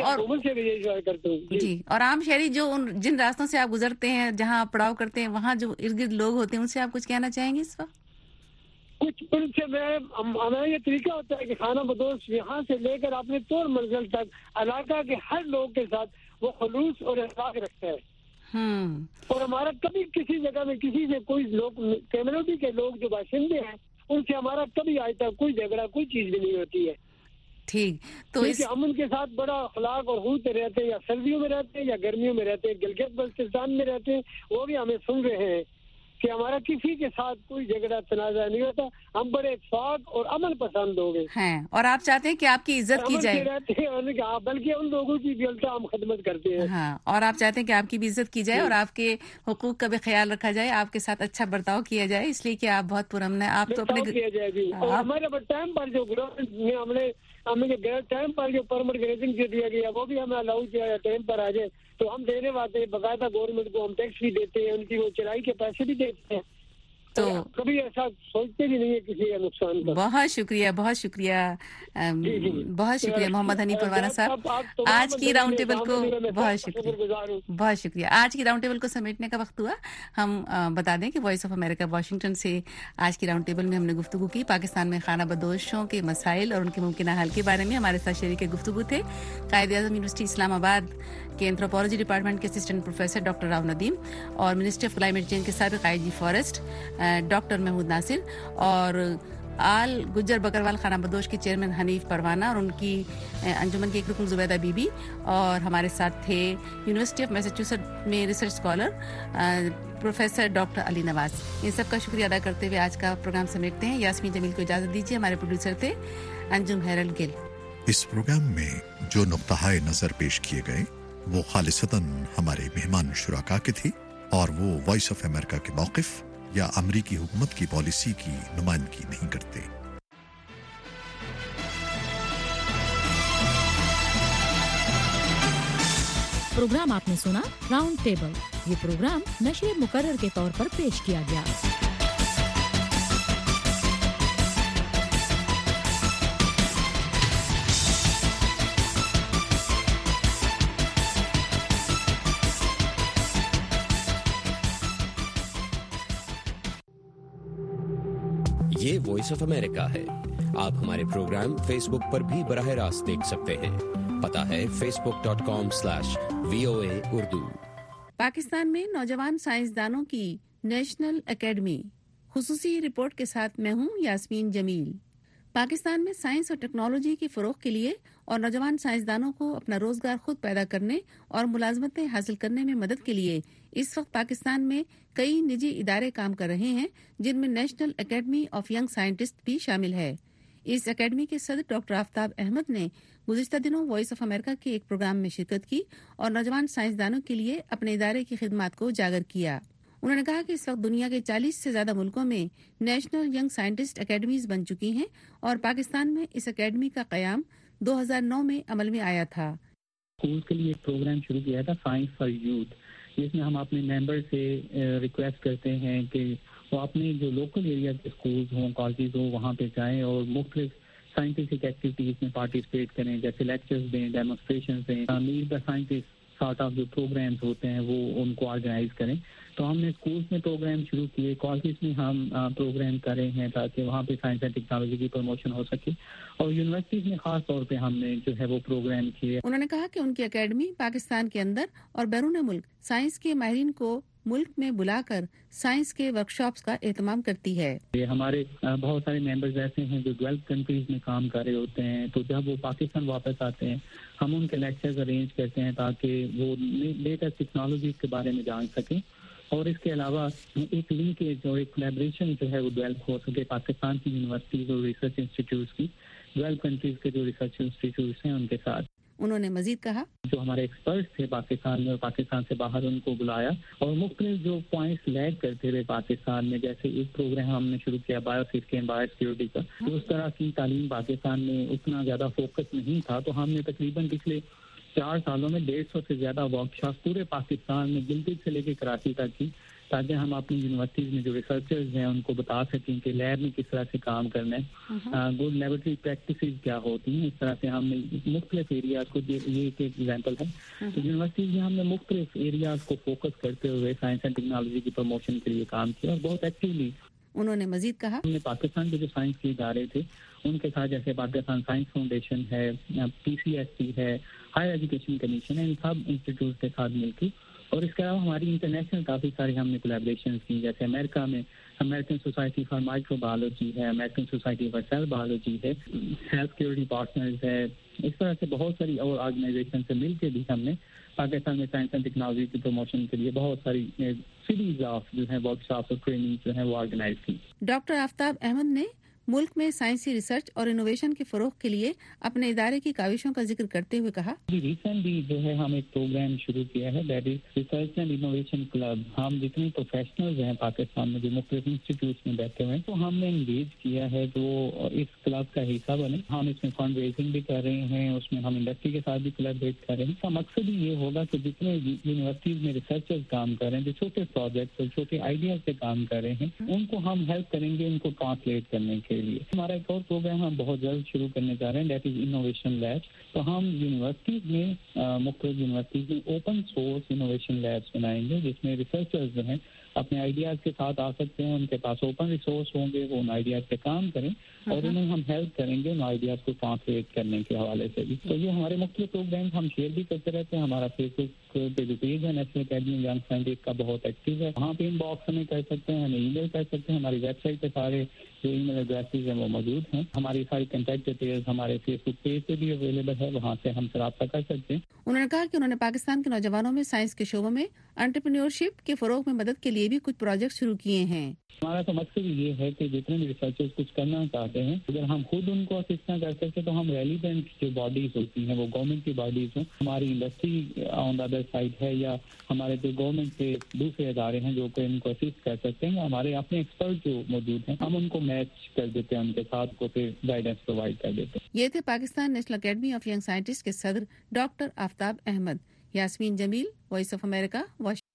[SPEAKER 5] کرتے ہیں
[SPEAKER 2] جی اور عام شہری جو ان جن راستوں سے آپ گزرتے ہیں جہاں آپ پڑاؤ کرتے ہیں وہاں جو ارد گرد لوگ ہوتے ہیں ان سے آپ کچھ کہنا چاہیں گے اس وقت؟
[SPEAKER 5] کچھ ان سے میں ہمارا یہ طریقہ ہوتا ہے کہ خانہ بدوش یہاں سے لے کر اپنے طور منزل تک علاقہ کے ہر لوگ کے ساتھ وہ خلوص اور اخلاق رکھتا ہے، اور ہمارا کبھی کسی جگہ میں کسی سے کوئی لوگ کمیونٹی کے لوگ جو باشندے ہیں ان سے ہمارا کبھی آج تک کوئی جھگڑا کوئی چیز بھی نہیں ہوتی ہے.
[SPEAKER 2] ٹھیک. تو اس...
[SPEAKER 5] ہم ان کے ساتھ بڑا اخلاق اور خود رہتے ہیں، یا سردیوں میں رہتے ہیں یا گرمیوں میں رہتے ہیں، گلگت بلتستان میں رہتے ہیں، وہ بھی ہمیں سن رہے ہیں کہ ہمارا کسی کے ساتھ کوئی جھگڑا تنازع نہیں ہوتا. ہم بڑے اتفاق اور عمل پسند ہو گئے
[SPEAKER 2] ہیں، اور آپ چاہتے ہیں کہ آپ کی عزت کی جائے،
[SPEAKER 5] بلکہ ان لوگوں کی بھی الٹا ہم خدمت کرتے ہیں.
[SPEAKER 2] ہاں، اور آپ چاہتے ہیں کہ آپ کی بھی عزت کی جائے اور آپ کے حقوق کا بھی خیال رکھا جائے، آپ کے ساتھ اچھا برتاؤ کیا جائے، اس لیے کہ آپ بہت پرامن ہیں. آپ تو اپنے
[SPEAKER 5] کیا جائے گی. اور ہمارے ٹائم پر جو گورنمنٹ نے ہم نے ہمیں ٹائم پر جو پرمٹ گریزنگ سے دیا گیا وہ بھی ہمیں الاؤ کیا ہے، ٹائم پر آ جائے تو ہم دینے والے ہیں، باقاعدہ گورنمنٹ کو ہم ٹیکس بھی دیتے ہیں، ان کی وہ چرائی کے پیسے بھی دیتے ہیں، تو کبھی ایسا سوچتے بھی نہیں ہے کسی کا نقصان کا.
[SPEAKER 2] بہت شکریہ بہت شکریہ بہت شکریہ محمد حنیف پروانہ صاحب. آج کی راؤنڈ ٹیبل کو بہت شکریہ بہت شکریہ آج کی راؤنڈ ٹیبل کو سمیٹنے کا وقت ہوا. ہم بتا دیں کہ وائس آف امریکہ واشنگٹن سے آج کی راؤنڈ ٹیبل میں ہم نے گفتگو کی پاکستان میں خانہ بدوشوں کے مسائل اور ان کے ممکنہ حل کے بارے میں. ہمارے ساتھ شریک گفتگو تھے قائد اعظم یونیورسٹی اسلام آباد کے اینتھروپولوجی ڈپارٹمنٹ کے assistant professor doctor Rao Nadeem اور منسٹر آف کلائمیٹ چینج کے سابق I G forest doctor Mahmood Nasir, اور آل گجر بکروال خانہ بدوش کے چیئرمین حنیف پروانہ اور ان کی انجمن کے ایک رکن زبیدہ بی بی، اور ہمارے ساتھ تھے یونیورسٹی آف میساچوسٹ میں research scholar professor doctor Ali Nawaz. ان سب کا شکریہ ادا کرتے ہوئے آج کا پروگرام سمیٹتے ہیں۔ یاسمین جمیل کو اجازت دیجیے۔ ہمارے پروڈیوسر تھے انجم ہیرل گل۔
[SPEAKER 10] اس پروگرام میں جو نقطۂ نظر پیش کیے گئے وہ خالصتاً ہمارے مہمان شرکاء کے تھے اور وہ وائس آف امریکہ کے موقف یا امریکی حکومت کی پالیسی کی نمائندگی نہیں کرتے۔
[SPEAKER 1] پروگرام آپ نے سنا راؤنڈ ٹیبل۔ یہ پروگرام نشر مقرر کے طور پر پیش کیا گیا۔
[SPEAKER 11] یہ وائس آف امریکہ ہے۔ آپ ہمارے پروگرام فیس بک پر بھی براہ راست دیکھ سکتے ہیں۔ پتہ ہے Facebook dot com slash V O A Urdu.
[SPEAKER 2] Pakistan میں نوجوان سائنسدانوں کی نیشنل اکیڈمی خصوصی رپورٹ کے ساتھ میں ہوں یاسمین جمیل۔ پاکستان میں سائنس اور ٹیکنالوجی کے فروغ کے لیے اور نوجوان سائنسدانوں کو اپنا روزگار خود پیدا کرنے اور ملازمتیں حاصل کرنے میں مدد کے لیے اس وقت پاکستان میں کئی نجی ادارے کام کر رہے ہیں، جن میں national academy of young scientist بھی شامل ہے۔ اس اکیڈمی کے صدر ڈاکٹر آفتاب احمد نے گزشتہ دنوں وائس آف امریکہ کے ایک پروگرام میں شرکت کی اور نوجوان سائنسدانوں کے لیے اپنے ادارے کی خدمات کو اجاگر کیا۔ انہوں نے کہا کہ اس وقت دنیا کے چالیس سے زیادہ ملکوں میں نیشنل ینگ سائنٹسٹ اکیڈمیز بن چکی ہیں اور پاکستان میں اس اکیڈمی کا قیام دو ہزار نو میں عمل میں آیا تھا۔
[SPEAKER 12] اسکول کے لیے ایک پروگرام شروع کیا تھا سائنس فار یوتھ، جس میں ہم اپنے ممبر سے ریکویسٹ کرتے ہیں کہ وہ اپنے جو لوکل ایریا کے اسکولز ہوں، کالجز ہوں، وہاں پہ جائیں اور مختلف سائنٹیفک ایکٹیویٹیز میں پارٹیسپیٹ کریں، جیسے لیکچرز دیں، ڈیمونسٹریشنز دیں، meet the scientist sort of جو پروگرامز ہوتے ہیں وہ ان کو آرگنائز کریں۔ تو ہم نے اسکولس میں پروگرام شروع کیے، کالجز میں ہم پروگرام کر رہے ہیں تاکہ وہاں پہ سائنس اینڈ ٹیکنالوجی کی پروموشن ہو سکے، اور یونیورسٹیز میں خاص طور پہ ہم نے جو ہے وہ پروگرام کیے۔
[SPEAKER 2] انہوں نے کہا کہ ان کی اکیڈمی پاکستان کے اندر اور بیرون ملک سائنس کے ماہرین کو ملک میں بلا کر سائنس کے ورکشاپس کا اہتمام کرتی ہے۔
[SPEAKER 12] ہمارے بہت سارے ممبرز ایسے ہیں جو ڈویلپ کنٹریز میں کام کر رہے ہوتے ہیں، تو جب وہ پاکستان واپس آتے ہیں ہم ان کے لیکچرز ارینج کرتے ہیں تاکہ وہ لیٹسٹ ٹیکنالوجیز کے بارے میں جان سکیں، اور اس کے علاوہ ایک لنکیج اور ایک کولیبریشن جو ہے وہ ڈیولپ ہو سکے پاکستان کی یونیورسٹیز اور ریسرچ انسٹیٹیوٹس کی، ڈیولپ کنٹریز کے جو ریسرچ انسٹیٹیوٹس ہیں ان کے ساتھ۔
[SPEAKER 2] انہوں نے مزید کہا
[SPEAKER 12] جو ہمارے ایکسپرٹس تھے پاکستان میں اور پاکستان سے باہر ان کو بلایا اور مختلف جو پوائنٹس لیگ کرتے رہے پاکستان میں، جیسے ایک پروگرام ہم نے شروع کیا biosafety and biosecurity کا، اس طرح کی تعلیم پاکستان میں اتنا زیادہ فوکس نہیں تھا، تو ہم نے تقریباً پچھلے چار سالوں میں ڈیڑھ سو سے زیادہ ورکشاپ پورے پاکستان میں گلگت سے لے کے کراچی تک کی، تاکہ ہم اپنی یونیورسٹیز میں جو ریسرچرز ہیں ان کو بتا سکیں کہ لیب میں کس طرح سے کام کرنا ہے، گڈ لیبورٹری پریکٹسز کیا ہوتی ہیں۔ اس طرح سے ہم نے مختلف ایریاز کو، یہ ایک ایگزامپل ہے، تو یونیورسٹیز میں ہم نے مختلف ایریاز کو فوکس کرتے ہوئے سائنس اینڈ ٹیکنالوجی کی پروموشن کے لیے کام کیا اور بہت ایکٹیولی۔
[SPEAKER 2] انہوں نے مزید کہا
[SPEAKER 12] ہم نے پاکستان کے جو سائنس کے ادارے تھے ان کے ساتھ، جیسے پاکستان سائنس فاؤنڈیشن ہے، پی سی ایس سی ہے، ہائر ایجوکیشن کمیشن ہے، ان سب انسٹیٹیوٹ کے ساتھ مل کے، اور اس کے علاوہ ہماری انٹرنیشنل کافی ساری ہم نے کولیبریشنز کی، جیسے امریکہ میں American society for microbiology ہے، American society for cell biology ہے، ہیلتھ سیکورٹی پارٹنرز ہے، اس طرح سے بہت ساری اور آرگنائزیشن سے مل کے بھی ہم نے پاکستان میں سائنس اینڈ ٹیکنالوجی کی پروموشن کے لیے بہت ساری سیریز آف جو ہے ورکشاپس اور ٹریننگ جو ہے وہ آرگنائز کی۔
[SPEAKER 2] ڈاکٹر آفتاب احمد نے ملک میں سائنسی ریسرچ اور انوویشن کے فروغ کے لیے اپنے ادارے کی کاوشوں کا ذکر کرتے ہوئے کہا
[SPEAKER 12] جی ریسنٹلی جو ہے ہم ایک پروگرام شروع کیا ہے، that is research and innovation club. ہم جتنے پروفیشنلز ہیں پاکستان میں جو مختلف انسٹیٹیوٹس میں بیٹھے ہوئے ہیں، تو ہم نے انگیج کیا ہے جو اس کلب کا حصہ بنے۔ ہم اس میں فنڈ ریزنگ بھی کر رہے ہیں، اس میں ہم انڈسٹری کے ساتھ بھی کولیبریٹ کر رہے ہیں۔ اس کا مقصد یہ ہوگا کہ جتنے یونیورسٹیز میں ریسرچرز کام کر رہے ہیں، جو چھوٹے پروجیکٹس اور چھوٹے آئیڈیاز پہ کام کر رہے ہیں، ان کو ہم ہیلپ کریں گے ان کو ٹرانسلیٹ کرنے کے لیے۔ ہمارا ایک اور پروگرام ہم بہت جلد شروع کرنے جا رہے ہیں، دیٹ از انوویشن لیب۔ تو ہم یونیورسٹیز میں مختلف یونیورسٹیز میں اوپن سورس انوویشن لیبس بنائیں گے، جس میں ریسرچرز جو ہیں اپنے آئیڈیاز کے ساتھ آ سکتے ہیں، ان کے پاس اوپن ریسورس ہوں گے، وہ ان آئیڈیاز پہ کام کریں اور انہیں ہم ہیلپ کریں گے ان آئیڈیاز کو ٹرانسلیٹ کرنے کے حوالے سے بھی۔ تو یہ ہمارے مختلف پروگرامز ہم شیئر بھی کرتے رہتے ہیں، ہمارا فیس بک پہ جو پیج ہے نیشنل اکیڈمی ینگ سائنٹسٹ کا بہت ایکٹیو ہے. وہاں پہ ان باکس ہمیں کر سکتے ہیں, ہمیں ای میل کر سکتے ہیں. ہماری ویب سائٹ پہ سارے جو ای میل ایڈریسز ہیں وہ موجود ہیں. ہماری ساری کنٹیکٹ ڈیٹیلز ہمارے فیس بک پیج پہ بھی اویلیبل ہے, وہاں سے ہم سے رابطہ کر سکتے ہیں.
[SPEAKER 2] انہوں نے کہا کہ انہوں نے پاکستان کے نوجوانوں میں سائنس کے شعبوں میں انٹرپرینیورشپ کے فروغ میں مدد کے لیے بھی کچھ پروجیکٹ شروع کیے ہیں.
[SPEAKER 12] ہمارا تو مقصد یہ ہے کہ جتنے بھی ریسرچرز کچھ کرنا چاہتے ہیں, اگر ہم خود ان کو اسسٹ نہ کر سکتے تو ہم ریلیونٹ جو باڈیز ہوتی ہیں وہ گورنمنٹ کی باڈیز ہوں, ہماری industry on the other side ہے, یا ہمارے جو گورنمنٹ کے دوسرے ادارے ہیں جو کہ ان کو اسسٹ کر سکتے ہیں, یا ہمارے اپنے ایکسپرٹ جو موجود ہیں, ہم ان کو میچ کر دیتے ہیں, ان کے ساتھ کو پھر گائیڈنس پرووائڈ کر دیتے ہیں.
[SPEAKER 2] یہ تھے Pakistan national academy of young scientist کے صدر doctor Aftab Ahmed. Yasmeen Jamil, Voice of America, Washington.